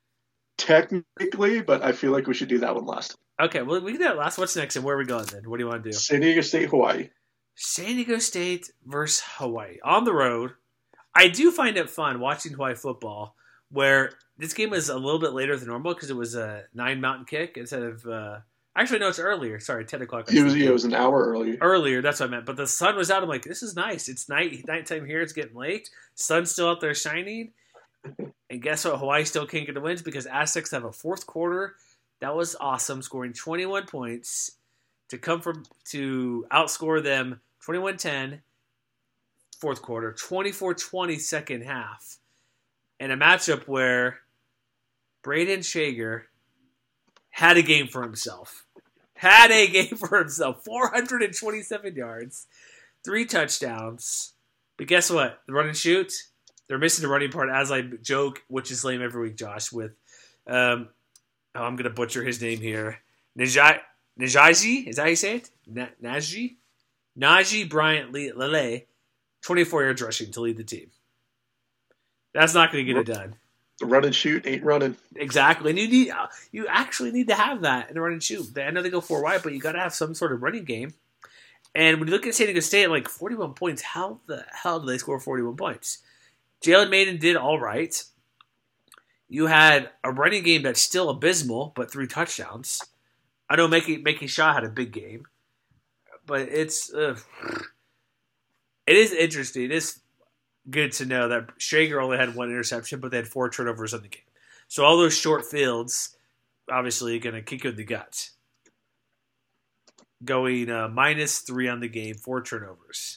Technically, but I feel like we should do that one last. Okay, well we can do that last. What's next, and where are we going then? What do you want to do? San Diego State, Hawaii. San Diego State versus Hawaii on the road. I do find it fun watching Hawaii football, where this game was a little bit later than normal because it was a nine mountain kick instead of uh, actually no, it's earlier. Sorry, ten o'clock. It was yeah, it was an hour earlier. Earlier, that's what I meant. But the sun was out. I'm like, this is nice. It's night nighttime here. It's getting late. Sun's still out there shining. And guess what? Hawaii still can't get the wins because Aztecs have a fourth quarter that was awesome, scoring twenty-one points to come from to outscore them twenty-one ten. Fourth quarter, twenty-four twenty second half. And a matchup where Braden Shager had a game for himself. Had a game for himself. four hundred twenty-seven yards, three touchdowns. But guess what? The run and shoot, they're missing the running part, as I joke, which is lame every week, Josh, with, um, oh, I'm going to butcher his name here. Najai, Najaji? Is that how you say it? Na, Najee? Najee Bryant Lele. twenty-four yards rushing to lead the team. That's not going to get it done. The run and shoot ain't running. Exactly. And you need, you actually need to have that in the run and shoot. I know they go four wide, but you got to have some sort of running game. And when you look at San Diego State, like forty-one points, how the hell do they score forty-one points? Jalen Maiden did all right. You had a running game that's still abysmal, but three touchdowns. I know Mickey, Mickey Shaw had a big game. But it's... Uh, It is interesting. It is good to know that Shager only had one interception, but they had four turnovers in the game. So all those short fields, obviously, are going to kick you in the gut. Going uh, minus three on the game, four turnovers.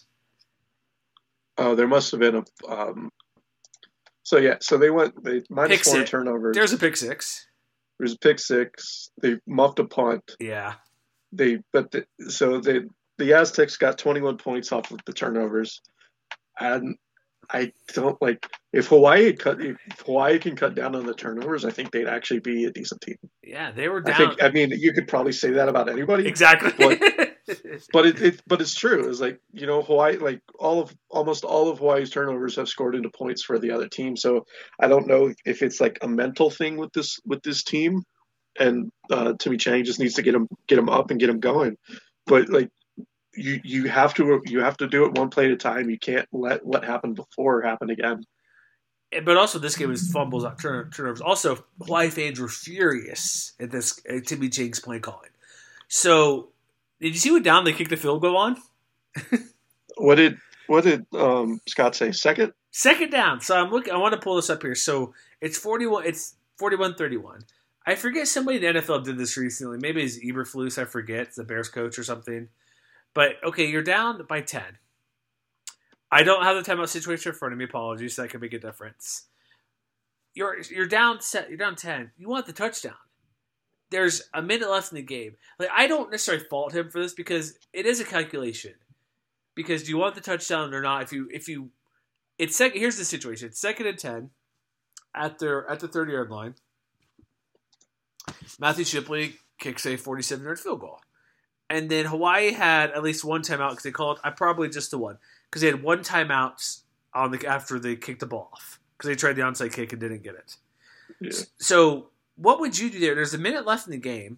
Oh, there must have been a. Um, so yeah, so they went they minus Pick four six. turnovers. There's a pick six. There's a pick six. They muffed a punt. Yeah. They but the, so they. The Aztecs got twenty-one points off of the turnovers, and I don't like if Hawaii had cut. If Hawaii can cut down on the turnovers, I think they'd actually be a decent team. Yeah, they were down. I think. I mean, you could probably say that about anybody. Exactly. But, but it, it. But it's true. It's like you know, Hawaii. Like all of almost all of Hawaii's turnovers have scored into points for the other team. So I don't know if it's like a mental thing with this with this team, and uh, Timmy Chang just needs to get them get them up and get them going. But like. You you have to you have to do it one play at a time. You can't let what happened before happen again. But also, this game was fumbles, not turn, turnovers. Also, Hawaii fans were furious at this at Timmy Chang's play calling. So, did you see what down they kicked the field goal on? what did what did um, Scott say? Second, second down. So I'm looking. I want to pull this up here. So it's forty-one. It's forty-one thirty-one. I forget somebody in the N F L did this recently. Maybe it's Eberflus. I forget. It's the Bears coach or something. But, okay, you're down by ten. I don't have the timeout situation in front of me. Apologies. That could make a difference. You're you're down set. You're down ten. You want the touchdown. There's a minute left in the game. Like I don't necessarily fault him for this because it is a calculation. Because do you want the touchdown or not? If you if you, it's second. Here's the situation. It's second and ten at their at the thirty yard line. Matthew Shipley kicks a forty-seven yard field goal. And then Hawaii had at least one timeout because they called. I probably just the one because they had one timeout on the after they kicked the ball off because they tried the onside kick and didn't get it. Yeah. So what would you do there? There's a minute left in the game.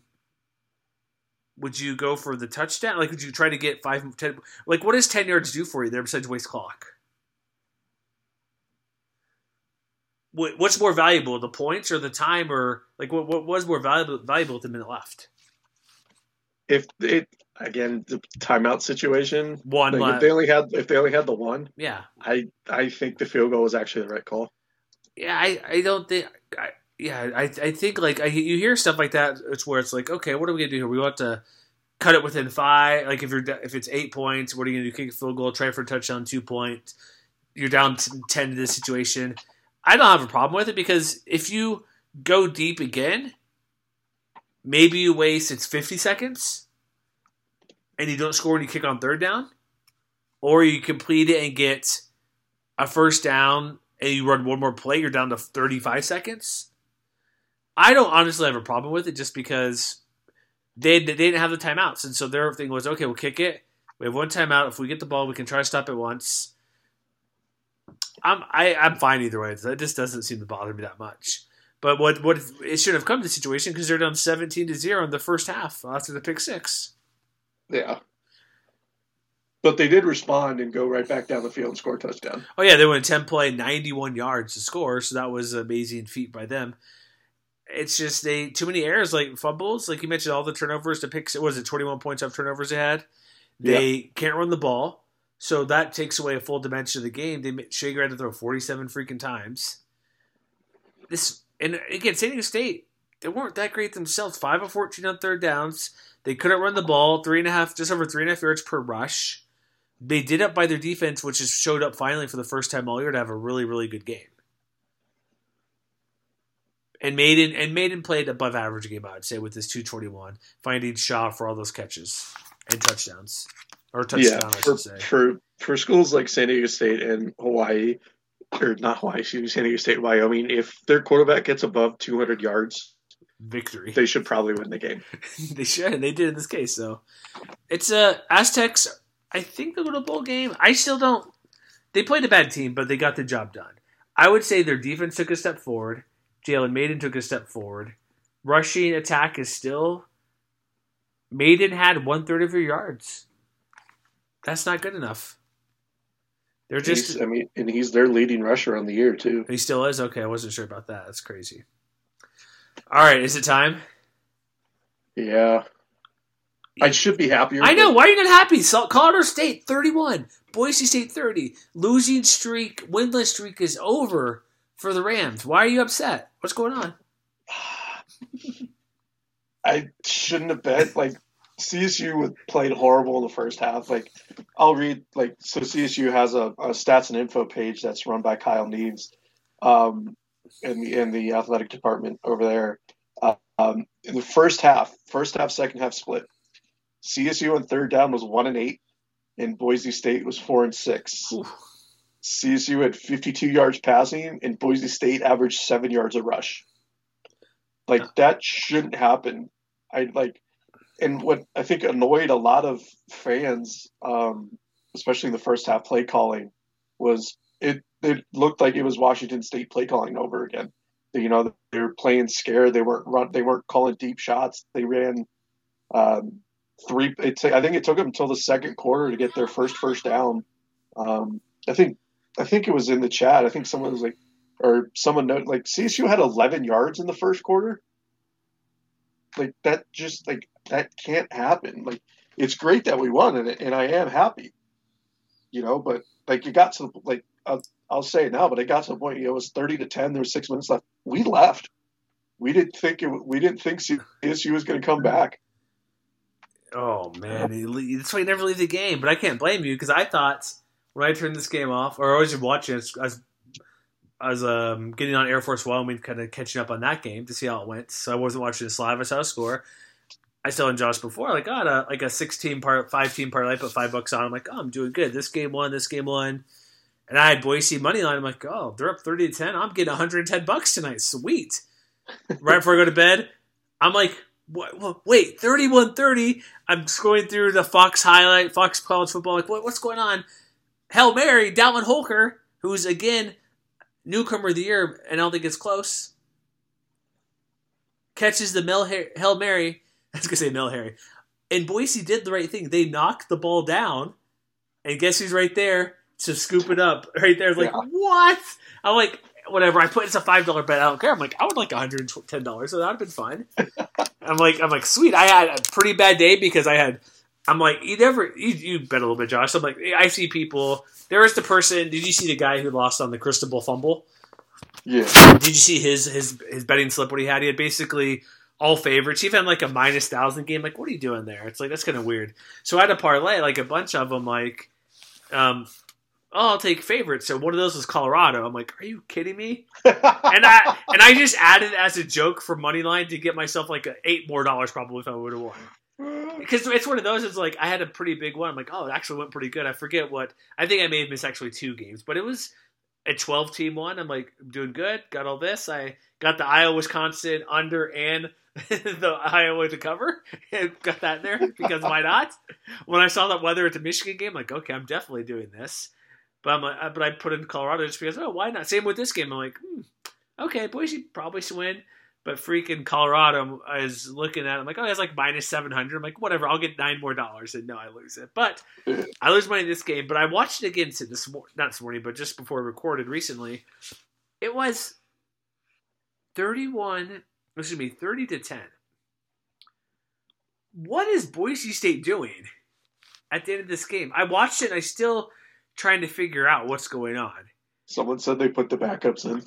Would you go for the touchdown? Like, would you try to get five, ten? Like, what does ten yards do for you there besides waste clock? what, what's more valuable, the points or the time, or like what what was more valuable valuable with the minute left? If it again the timeout situation, One like left. if they only had if they only had the one, Yeah, I I think the field goal was actually the right call. yeah. I, I don't think. I, yeah, I I think like I, you hear stuff like that. It's where it's like, okay, what are we gonna do here? We want to cut it within five. Like if you're if it's eight points, what are you gonna do? Kick a field goal, try for a touchdown, two points. You're down ten to this situation. I don't have a problem with it because if you go deep again, maybe you waste it's fifty seconds, and you don't score and you kick on third down, or you complete it and get a first down and you run one more play. You're down to thirty-five seconds. I don't honestly have a problem with it just because they they didn't have the timeouts, and so their thing was okay. We'll kick it. We have one timeout. If we get the ball, we can try to stop it once. I'm I, I'm fine either way. That just doesn't seem to bother me that much. But what what it should have come to the situation because they're down seventeen to zero in the first half after the pick six. Yeah. But they did respond and go right back down the field and score a touchdown. Oh yeah, they went ten play, ninety-one yards to score, so that was an amazing feat by them. It's just they too many errors, like fumbles, like you mentioned, all the turnovers to pick. What was it twenty-one points off turnovers they had? They yeah. can't run the ball. So that takes away a full dimension of the game. They Shager had to throw forty-seven freaking times. This and again, San Diego State, they weren't that great themselves. Five of fourteen on third downs. They couldn't run the ball. Three and a half, just over three and a half yards per rush. They did up by their defense, which has showed up finally for the first time all year to have a really, really good game. And Maiden and Maiden played above average game, I would say, with this two twenty-one, finding Shaw for all those catches and touchdowns. Or touchdown, yeah, I for, should say. For, for schools like San Diego State and Hawaii, or not Hawaii, excuse me, San Diego State and Wyoming, if their quarterback gets above two hundred yards, victory. They should probably win the game. They should, and they did in this case. So it's uh, Aztecs. I think they'll go to a bowl game. I still don't. They played a bad team, but they got the job done. I would say their defense took a step forward. Jalen Maiden took a step forward. Rushing attack is still. Maiden had one third of your yards. That's not good enough. They're just. He's, I mean, and he's their leading rusher on the year too. He still is? Okay, I wasn't sure about that. That's crazy. All right, is it time? Yeah. I should be happier. I know. Why are you not happy? Colorado State, thirty-one. Boise State, thirty. Losing streak, winless streak is over for the Rams. Why are you upset? What's going on? I shouldn't have bet. Like, C S U played horrible in the first half. Like, I'll read, like, so C S U has a, a stats and info page that's run by Kyle Neves um, in, the, in the athletic department over there. Uh, um, in the first half, first half, second half split, C S U on third down was one and eight, and Boise State was four and six. Oof. C S U had fifty-two yards passing, and Boise State averaged seven yards a rush. Like, that shouldn't happen. I like, and what I think annoyed a lot of fans, um, especially in the first half play calling, was it. It looked like it was Washington State play calling over again. You know, they were playing scared. They weren't run. They weren't calling deep shots. They ran. Um, Three, it t- I think it took them until the second quarter to get their first first down. Um, I think, I think it was in the chat. I think someone was like, or someone noted like C S U had eleven yards in the first quarter. Like that, just like that can't happen. Like it's great that we won, and and I am happy, you know. But like it got to like I'll, I'll say it now, but it got to the point. You know, it was thirty to ten. There was six minutes left. We left. We didn't think it. We didn't think C S U was going to come back. Oh man, that's why you never leave the game. But I can't blame you because I thought when I turned this game off, or I was watching, I was, I was um, getting on Air Force Wyoming, kind of catching up on that game to see how it went. So I wasn't watching this live. I saw a score. I saw in Josh before, like, oh, a, like a six-team part, five-team parlay, put five bucks on. I'm like, oh, I'm doing good. This game won. This game won. And I had Boise money line. I'm like, oh, they're up thirty to ten. I'm getting one hundred ten bucks tonight. Sweet. Right before I go to bed, I'm like. What, wait, thirty-one thirty. I'm scrolling through the Fox highlight, Fox College Football. Like, what, what's going on? Hail Mary, Dalvin Holker, who's, again, newcomer of the year, and I don't think it's close, catches the Mel Hail Mary. I was going to say Mel Harry. And Boise did the right thing. They knocked the ball down, and guess who's right there to scoop it up? Right there. Like, yeah. What? I'm like, whatever. I put it's a five dollar bet. I don't care. I'm like, I would like one hundred ten dollars, so that'd been fun. I'm like, I'm like, sweet. I had a pretty bad day because I had. I'm like, you never, you, you bet a little bit, Josh. I'm like, I see people. There was the person. Did you see the guy who lost on the Cristobal fumble? Yeah. Did you see his his his betting slip? What he had? He had basically all favorites. He had like a minus thousand game. Like, what are you doing there? It's like that's kind of weird. So I had to parlay like a bunch of them. Like, um, oh, I'll take favorites. So one of those was Colorado. I'm like, are you kidding me? and I and I just added as a joke for money line to get myself like a eight more dollars probably if I would have won. Because it's one of those. It's like I had a pretty big one. I'm like, oh, it actually went pretty good. I forget what. I think I may have missed actually two games, but it was a twelve team one. I'm like, I'm doing good. Got all this. I got the Iowa Wisconsin under and the Iowa to cover. Got that in there because why not? When I saw that weather at the Michigan game, I'm like, okay, I'm definitely doing this. But I'm like, but I put in Colorado just because. Oh, why not? Same with this game. I'm like, hmm, okay, Boise probably should win. But freaking Colorado is looking at it. I'm like, oh, that's like minus seven hundred. I'm like, whatever. I'll get nine more dollars. And no, I lose it. But I lose money in this game. But I watched it again this morning. Not this morning, but just before I recorded recently. It was thirty-one, excuse me, thirty to ten. What is Boise State doing at the end of this game? I watched it and I still trying to figure out what's going on. Someone said they put the backups in.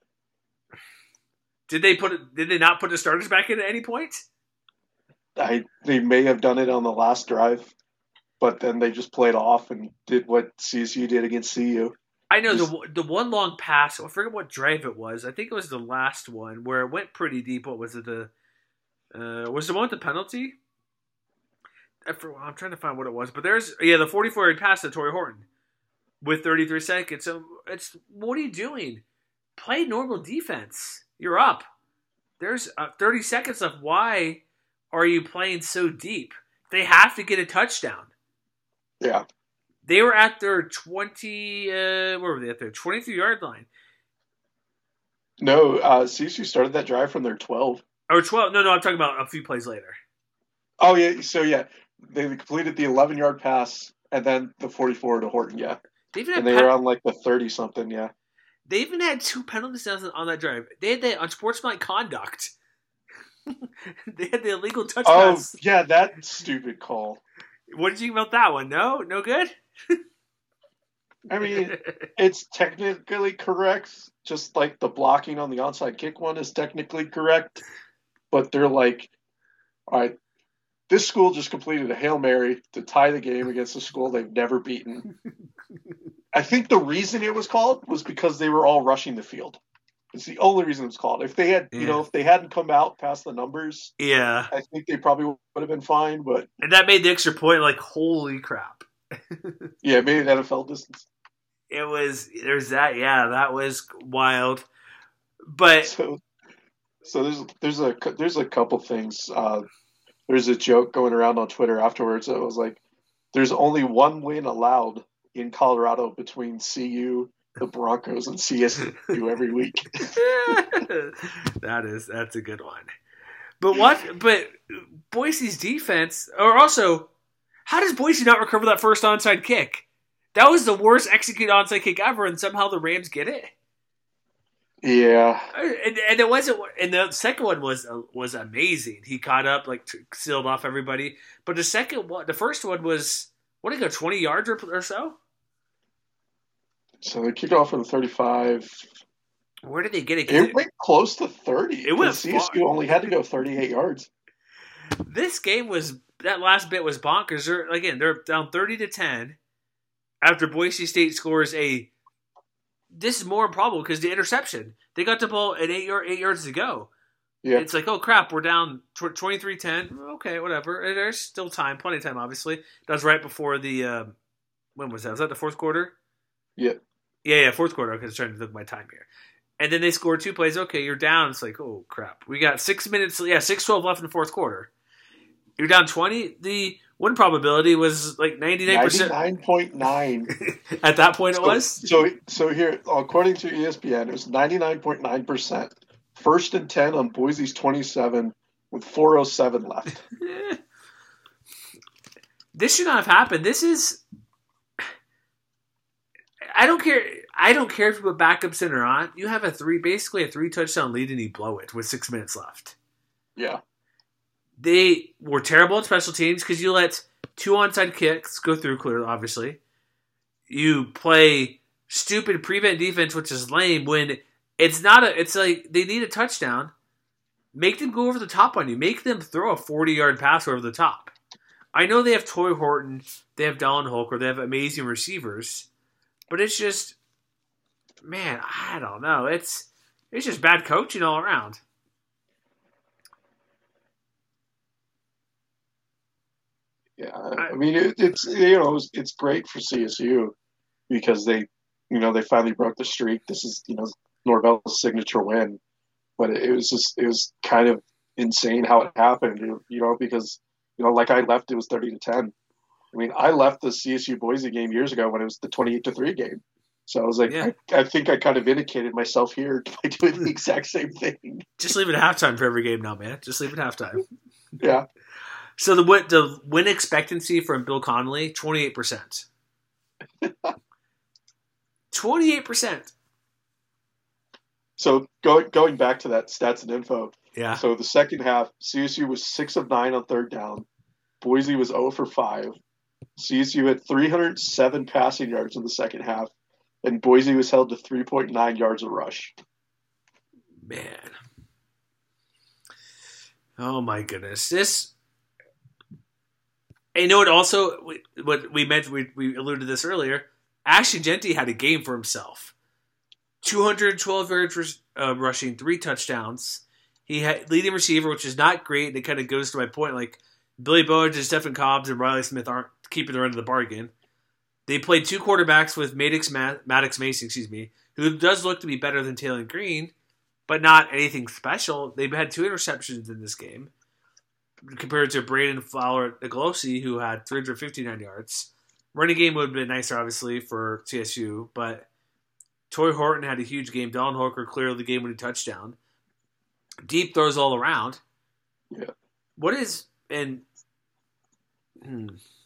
Did they put it, did they not put the starters back in at any point? I they may have done it on the last drive, but then they just played off and did what C S U did against C U. I know the the one long pass. I forget what drive it was. I think it was the last one where it went pretty deep. What was it? The uh, was the one with the penalty? I for, I'm trying to find what it was, but there's yeah the forty-four yard pass to Torrey Horton with thirty-three seconds. So it's what are you doing? Play normal defense. You're up. There's uh, thirty seconds left. Why are you playing so deep? They have to get a touchdown. Yeah. They were at their twenty. Uh, where were they at their twenty-three yard line? No, uh, C S U started that drive from their twelve. Or twelve. No, no, I'm talking about a few plays later. Oh yeah. So yeah, they completed the eleven yard pass and then the forty-four to Horton. Yeah. They even had and they pen- were on like the thirty something. Yeah. They even had two penalties on that drive. They had that on sportsmanlike conduct. They had the illegal touch Oh, pass. yeah, that stupid call. What did you think about that one? No? No good? I mean, it's technically correct, just like the blocking on the onside kick one is technically correct. But they're like, all right, this school just completed a Hail Mary to tie the game against a school they've never beaten. I think the reason it was called was because they were all rushing the field. It's the only reason it was called. If they had, yeah. you know, if they hadn't come out past the numbers, yeah, I think they probably would have been fine. But and that made the extra point like holy crap. Yeah, it made an N F L distance. It was there's that. Yeah, that was wild. But so, so there's there's a there's a couple things. Uh, there's a joke going around on Twitter afterwards. It was like, there's only one win allowed in Colorado between C U, the Broncos, and C S U every week. that is that's a good one. But what? But Boise's defense, or also, how does Boise not recover that first onside kick? That was the worst executed onside kick ever, and somehow the Rams get it. Yeah, and, and it wasn't. And the second one was was amazing. He caught up, like sealed off everybody. But the second one, the first one was what did it go twenty yards or, or so? So they kicked off from thirty-five. Where did they get it? It, it went close to thirty. It went C S U only had to go thirty-eight yards. This game was that last bit was bonkers. They're, again, they're down thirty to ten after Boise State scores a. This is more improbable because the interception. They got the ball at eight, yard, eight yards to go. Yeah. It's like, oh, crap, we're down twenty-three ten. Okay, whatever. There's still time, plenty of time, obviously. That was right before the uh, – when was that? Was that the fourth quarter? Yeah. Yeah, yeah, fourth quarter. Okay, I was trying to look at my time here. And then they scored two plays. Okay, you're down. It's like, oh, crap. We got six minutes – yeah, six twelve left in the fourth quarter. You're down twenty. The win probability was like ninety-nine percent. ninety-nine point nine. At that point so, it was? So so here, according to E S P N, it was ninety-nine point nine percent. First and ten on Boise's twenty-seven with four oh seven left. This should not have happened. This is... I don't care. I don't care if you put backups in or not. You have a three, basically a three touchdown lead, and you blow it with six minutes left. Yeah. They were terrible at special teams because you let two onside kicks go through. Clearly, obviously, you play stupid prevent defense, which is lame. When it's not a, it's like they need a touchdown. Make them go over the top on you. Make them throw a forty-yard pass over the top. I know they have Toy Horton, they have Dallin Holker, they have amazing receivers, but it's just, man, I don't know. It's it's just bad coaching all around. Yeah, I mean, it, it's you know it's, it's great for C S U because they, you know, they finally broke the streak. This is you know Norvell's signature win, but it, it was just it was kind of insane how it happened. You know, because you know, like I left, it was thirty to ten. I mean, I left the C S U Boise game years ago when it was the twenty-eight to three game. So I was like, Yeah. I, I think I kind of vindicated myself here by doing the exact same thing. Just leave it at halftime for every game now, man. Just leave it at halftime. Yeah. So the win, the win expectancy from Bill Connolly, twenty-eight percent. twenty-eight percent. So going going back to that stats and info. Yeah. So the second half, C S U was six of nine on third down. Boise was zero for five. C S U had three hundred seven passing yards in the second half, and Boise was held to three point nine yards a rush. Man. Oh my goodness. This. And you know what? Also, what we meant, we, we alluded to this earlier. Ashley Genty had a game for himself. two hundred twelve yards uh, rushing, three touchdowns. He had leading receiver, which is not great. And it kind of goes to my point. Like Billy Bowens and Stephen Cobbs and Riley Smith aren't keeping their end of the bargain. They played two quarterbacks with Maddox, Maddox Mason, excuse me, who does look to be better than Taylor Green, but not anything special. They've had two interceptions in this game, compared to Braden Fowler Nicolosi, who had three hundred fifty-nine yards. Running game would have been nicer, obviously, for C S U, but Toy Horton had a huge game. Dallin Holker clearly the game-winning touchdown. Deep throws all around. Yeah. What is and hmm,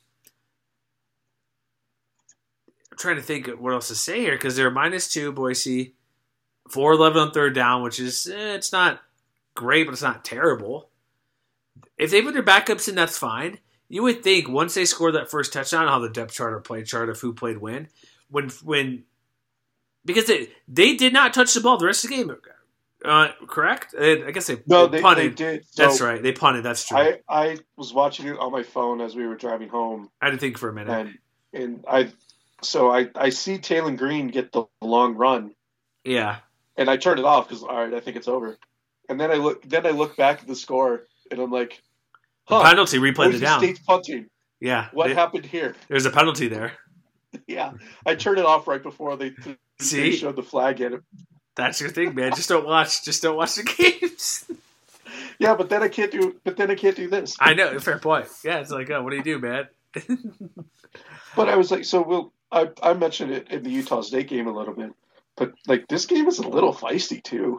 I'm trying to think of what else to say here because they're minus two Boise, four eleven on third down, which is eh, it's not great, but it's not terrible. If they put their backups in, that's fine. You would think once they score that first touchdown, how the depth chart or play chart of who played when, when when because they they did not touch the ball the rest of the game. Uh, correct? I guess they No, they they, punted. they did. That's So right. They punted. That's true. I, I was watching it on my phone as we were driving home, I had to think for a minute. and and I so I, I see Taylor Green get the long run, Yeah. and I turned it off because all right, I think it's over. And then I look then I look back at the score, and I'm like, The huh, penalty replayed Boise it down. State's punting. Yeah. What They- happened here? There's a penalty there. Yeah, I turned it off right before they, they See? showed the flag in it. That's your thing, man. Just don't watch. Just don't watch the games. Yeah, but then I can't do. But then I can't do this. I know. Fair point. Yeah, it's like, oh, what do you do, man? But I was like, so we'll. I I mentioned it in the Utah State game a little bit, but like this game was a little feisty too.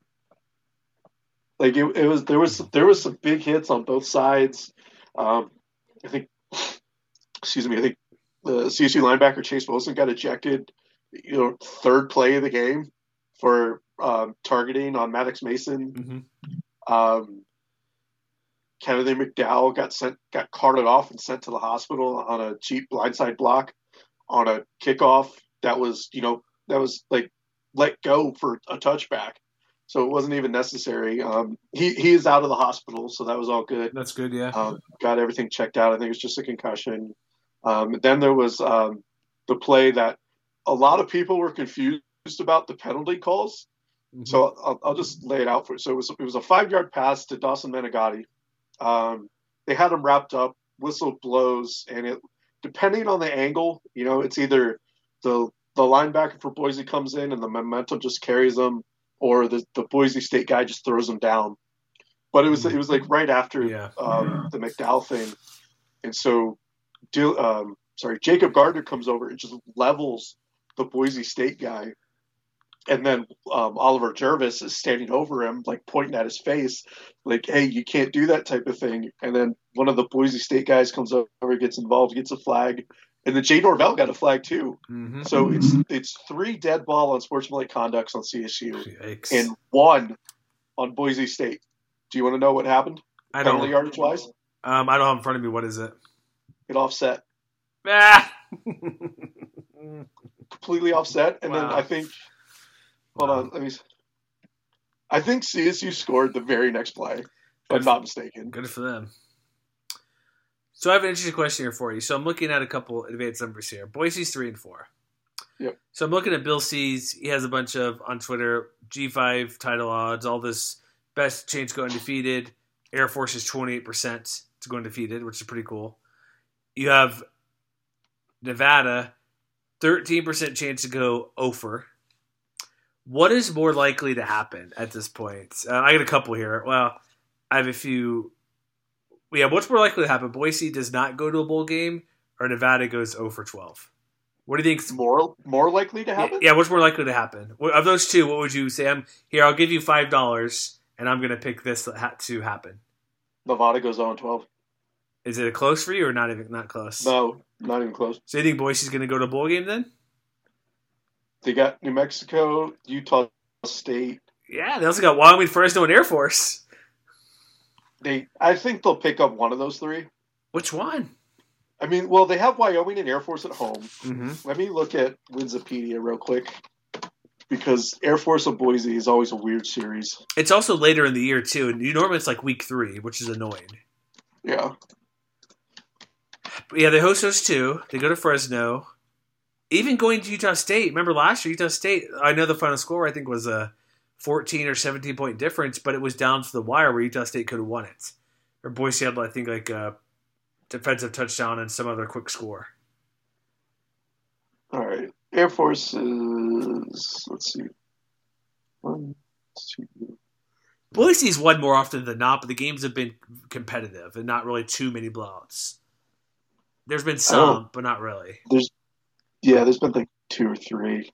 Like it, it was there was there was some big hits on both sides. Um, I think, excuse me, I think the C S U linebacker Chase Wilson got ejected, you know, third play of the game for um, targeting on Maddox Mason. Mm-hmm. Um, Kennedy McDowell got sent, got carted off and sent to the hospital on a cheap blindside block on a kickoff that was, you know, that was like let go for a touchback. So it wasn't even necessary. Um, he, he is out of the hospital, so that was all good. That's good, yeah. Um, got everything checked out. I think it was just a concussion. Um, then there was um, the play that a lot of people were confused about the penalty calls. Mm-hmm. So I'll, I'll just lay it out for you. So it was, it was a five-yard pass to Dawson Menegatti. Um, they had him wrapped up, whistle blows, and it, depending on the angle, you know, it's either the the linebacker for Boise comes in and the momentum just carries them, or the, the Boise State guy just throws them down. But it was it was like right after Yeah. um, the McDowell thing, and so, um, sorry, Jacob Gardner comes over and just levels the Boise State guy. And then um, Oliver Jervis is standing over him, like pointing at his face, like, hey, you can't do that type of thing. And then one of the Boise State guys comes over, gets involved, gets a flag, And then Jay Norvell got a flag too. Mm-hmm. So it's it's three dead ball on sportsmanlike conducts on C S U Yikes. and one on Boise State. Do you want to know what happened? I don't. Penalty yardage wise? Um, I don't have in front of me. What is it? It offset. Ah! Completely offset. And Wow. then I think, hold Wow. on, let me. I think C S U scored the very next play, if I'm Good. not mistaken. Good for them. So I have an interesting question here for you. So I'm looking at a couple advanced numbers here. Boise's three and four. Yep. So I'm looking at Bill C's. He has a bunch of on Twitter G five title odds, all this best chance to go undefeated. Air Force is twenty-eight percent to go undefeated, which is pretty cool. You have Nevada, thirteen percent chance to go over. What is more likely to happen at this point? Uh, I got a couple here. Well, I have a few. Yeah, what's more likely to happen? Boise does not go to a bowl game, or Nevada goes zero for twelve. What do you think? More more likely to Yeah, happen? yeah, what's more likely to happen? What- Of those two, what would you say? I'm here. I'll give you five dollars, and I'm going to pick this ha- to happen. Nevada goes on twelve. Is it a close for you, or not even not close? No, not even close. So you think Boise's going to go to a bowl game then? They got New Mexico, Utah State. Yeah, they also got Wyoming, Fresno, and Air Force. They, I think they'll pick up one of those three. Which one? I mean, well, they have Wyoming and Air Force at home. Mm-hmm. Let me look at Winsipedia real quick, because Air Force of Boise is always a weird series. It's also later in the year too, and you normally it's like week three, which is annoying. Yeah. But yeah, they host those two. They go to Fresno. Even going to Utah State. Remember last year, Utah State, I know the final score I think was a fourteen or seventeen point difference, but it was down to the wire where Utah State could have won it. Or Boise had, I think, like a defensive touchdown and some other quick score. All right. Air Force is, let's see. One, two. Boise's won more often than not, but the games have been competitive and not really too many blowouts. There's been some, Oh. but not really. There's, yeah, there's been like two or three.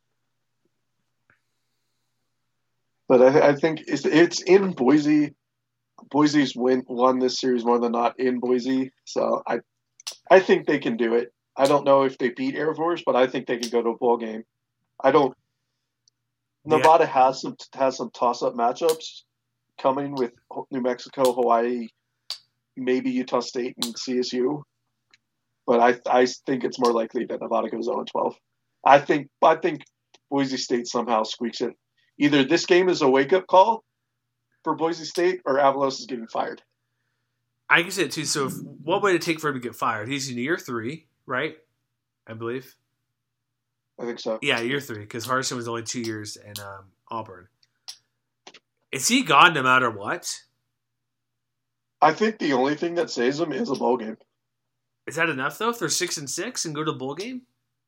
But I, I think it's, it's in Boise. Boise's win won this series more than not in Boise, so I, I think they can do it. I don't know if they beat Air Force, but I think they can go to a bowl game. I don't. Yeah. Nevada has some has some toss up matchups coming with New Mexico, Hawaii, maybe Utah State and C S U, but I I think it's more likely that Nevada goes zero and twelve. I think I think Boise State somehow squeaks it. Either this game is a wake up call for Boise State, or Avalos is getting fired. I can say it too. So, if, what would it take for him to get fired? He's in year three, right? I believe. I think so. Yeah, year three, because Harsin was only two years in um, Auburn. Is he gone no matter what? I think the only thing that saves him is a bowl game. Is that enough though? If they're six and six and go to a bowl game?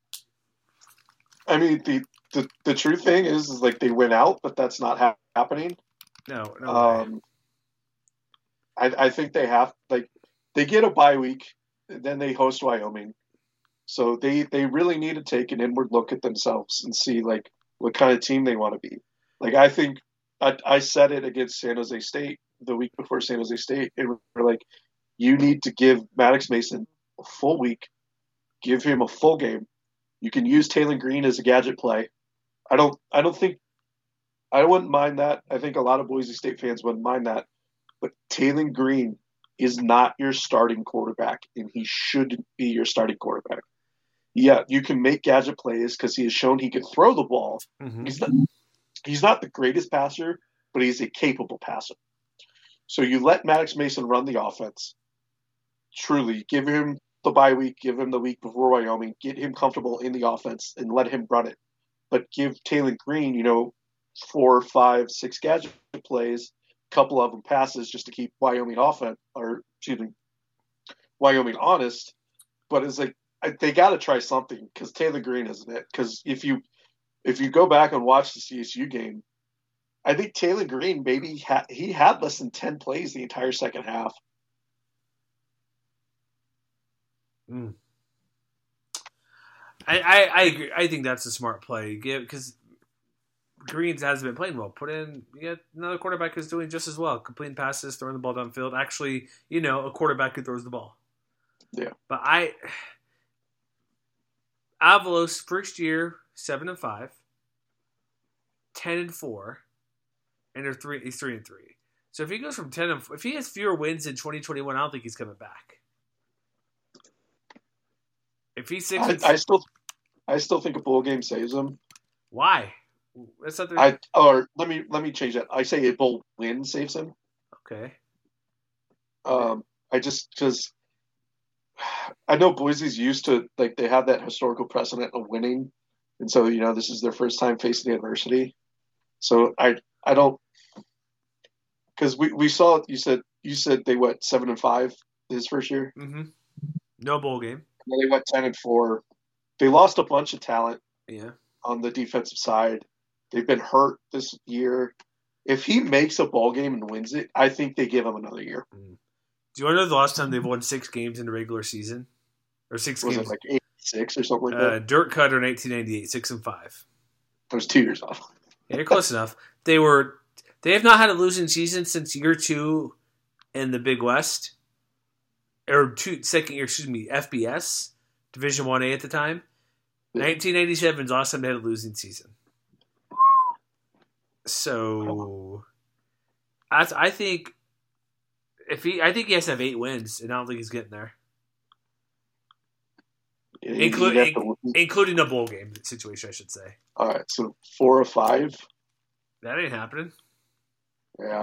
I mean, the the, the true thing is, is like they win out, but that's not ha- happening. No, no. way. Um, I I think they have like they get a bye week, and then they host Wyoming, so they they really need to take an inward look at themselves and see like what kind of team they want to be. Like I think I I said it against San Jose State the week before San Jose State, and we're like, you need to give Maddox Mason a full week, give him a full game. You can use Taylor Green as a gadget play. I don't I don't think I wouldn't mind that. I think a lot of Boise State fans wouldn't mind that. But Taylor Green is not your starting quarterback, and he shouldn't be your starting quarterback. Yeah, you can make gadget plays because he has shown he can throw the ball. Mhm. He's not, he's not the greatest passer, but he's a capable passer. So you let Maddox Mason run the offense. Truly, give him the bye week, give him the week before Wyoming, get him comfortable in the offense, and let him run it. But give Taylor Green, you know, four, five, six gadget plays, a couple of them passes just to keep Wyoming offense, or excuse me, Wyoming honest. But it's like I, they got to try something because Taylor Green isn't it. Because if you if you go back and watch the C S U game, I think Taylor Green maybe ha- he had less than ten plays the entire second half. Mm. I, I, I agree. I think that's a smart play. Give because Greens hasn't been playing well. Put in you get another quarterback who's doing just as well, completing passes, throwing the ball downfield. Actually, you know, a quarterback who throws the ball. Yeah. But I, Avalos first year seven and five, ten and four, and they're three. He's three and three. So if he goes from ten and four, if he has fewer wins in twenty twenty-one, I don't think he's coming back. If he's six, I, and I still, I still think a bowl game saves him. why? That's not their... I or let me let me change that. I say a bowl win saves him. Okay. Um, I just because I know Boise's used to like they have that historical precedent of winning, and so you know this is their first time facing adversity. So I I don't because we, we saw you said you said they went seven and five his first year. Mm-hmm. No bowl game. And they went ten and four. They lost a bunch of talent. Yeah. On the defensive side, they've been hurt this year. If he makes a bowl game and wins it, I think they give him another year. Mm. Do you want to know the last time they've won six games in the regular season, or six Was games? it like eighty-six or something like uh, that? Dirk Cutter, nineteen ninety-eight, six and five. There's two years off. Yeah, you're close enough. They were. They have not had a losing season since year two in the Big West, or two second year. Excuse me, F B S Division One A at the time. Yeah. nineteen eighty-seven is the last time they had a losing season. So, I, I think if he, I think he has to have eight wins, and I don't think he's getting there, Yeah, including to, including a bowl game situation, I should say. all right, so four or five. That ain't happening. Yeah.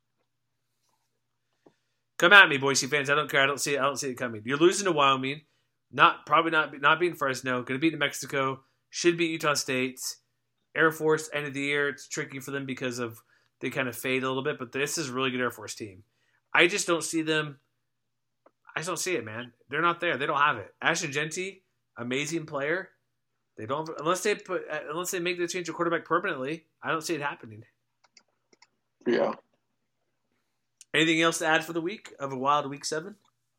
Come at me, Boise fans. I don't care. I don't see it. I don't see it coming. You're losing to Wyoming. Not probably not not beating Fresno. Going to beat New Mexico. Should beat Utah State. Air Force end of the year. It's tricky for them because of they kind of fade a little bit. But this is a really good Air Force team. I just don't see them. I just don't see it, man. They're not there. They don't have it. Ashton Genty, amazing player. They don't unless they put unless they make the change of quarterback permanently. I don't see it happening. Yeah. Anything else to add for the week of a wild week seven?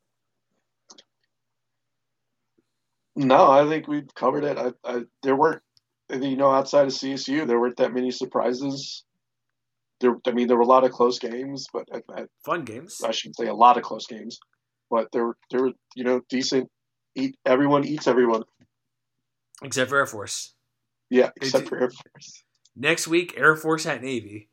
No, I think we've covered it. I, I there weren't, you know, outside of C S U, there weren't that many surprises. There, I mean, there were a lot of close games, but I, I, Fun games. I shouldn't say a lot of close games, but there were, there were, you know, decent. Eat everyone eats everyone. Except for Air Force. Yeah, except It's- for Air Force. Next week, Air Force at Navy.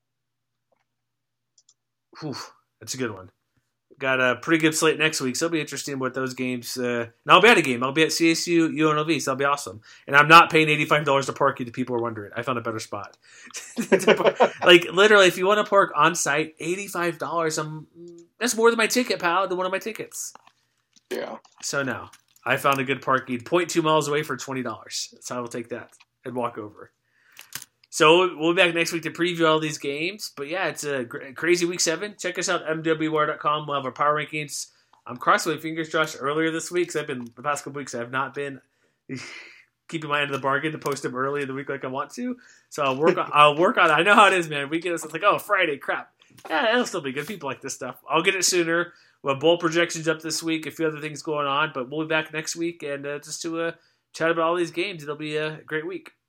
Whew, that's a good one. Got a pretty good slate next week, so it'll be interesting what those games. Uh, and I'll be at a game. I'll be at C S U, U N L V, so that'll be awesome. And I'm not paying eighty-five dollars to park. If people are wondering, I found a better spot. Like literally, if you want to park on site, eighty-five dollars. I'm that's more than my ticket, pal. Than one of my tickets. Yeah. So no, I found a good parking, zero point two miles away for twenty dollars. So I will take that and walk over. So we'll be back next week to preview all these games. But yeah, it's a cr- crazy week seven. Check us out, M W R dot com. We'll have our power rankings. I'm crossing my fingers, Josh, earlier this week because I've been the past couple weeks I have not been keeping my end of the bargain to post them early in the week like I want to. So I'll work on. I'll work on it. I know how it is, man. We get it's like, oh, Friday, crap. Yeah, it'll still be good. People like this stuff. I'll get it sooner. We'll have bowl projections up this week. A few other things going on, but we'll be back next week and uh, just to uh, chat about all these games. It'll be a great week.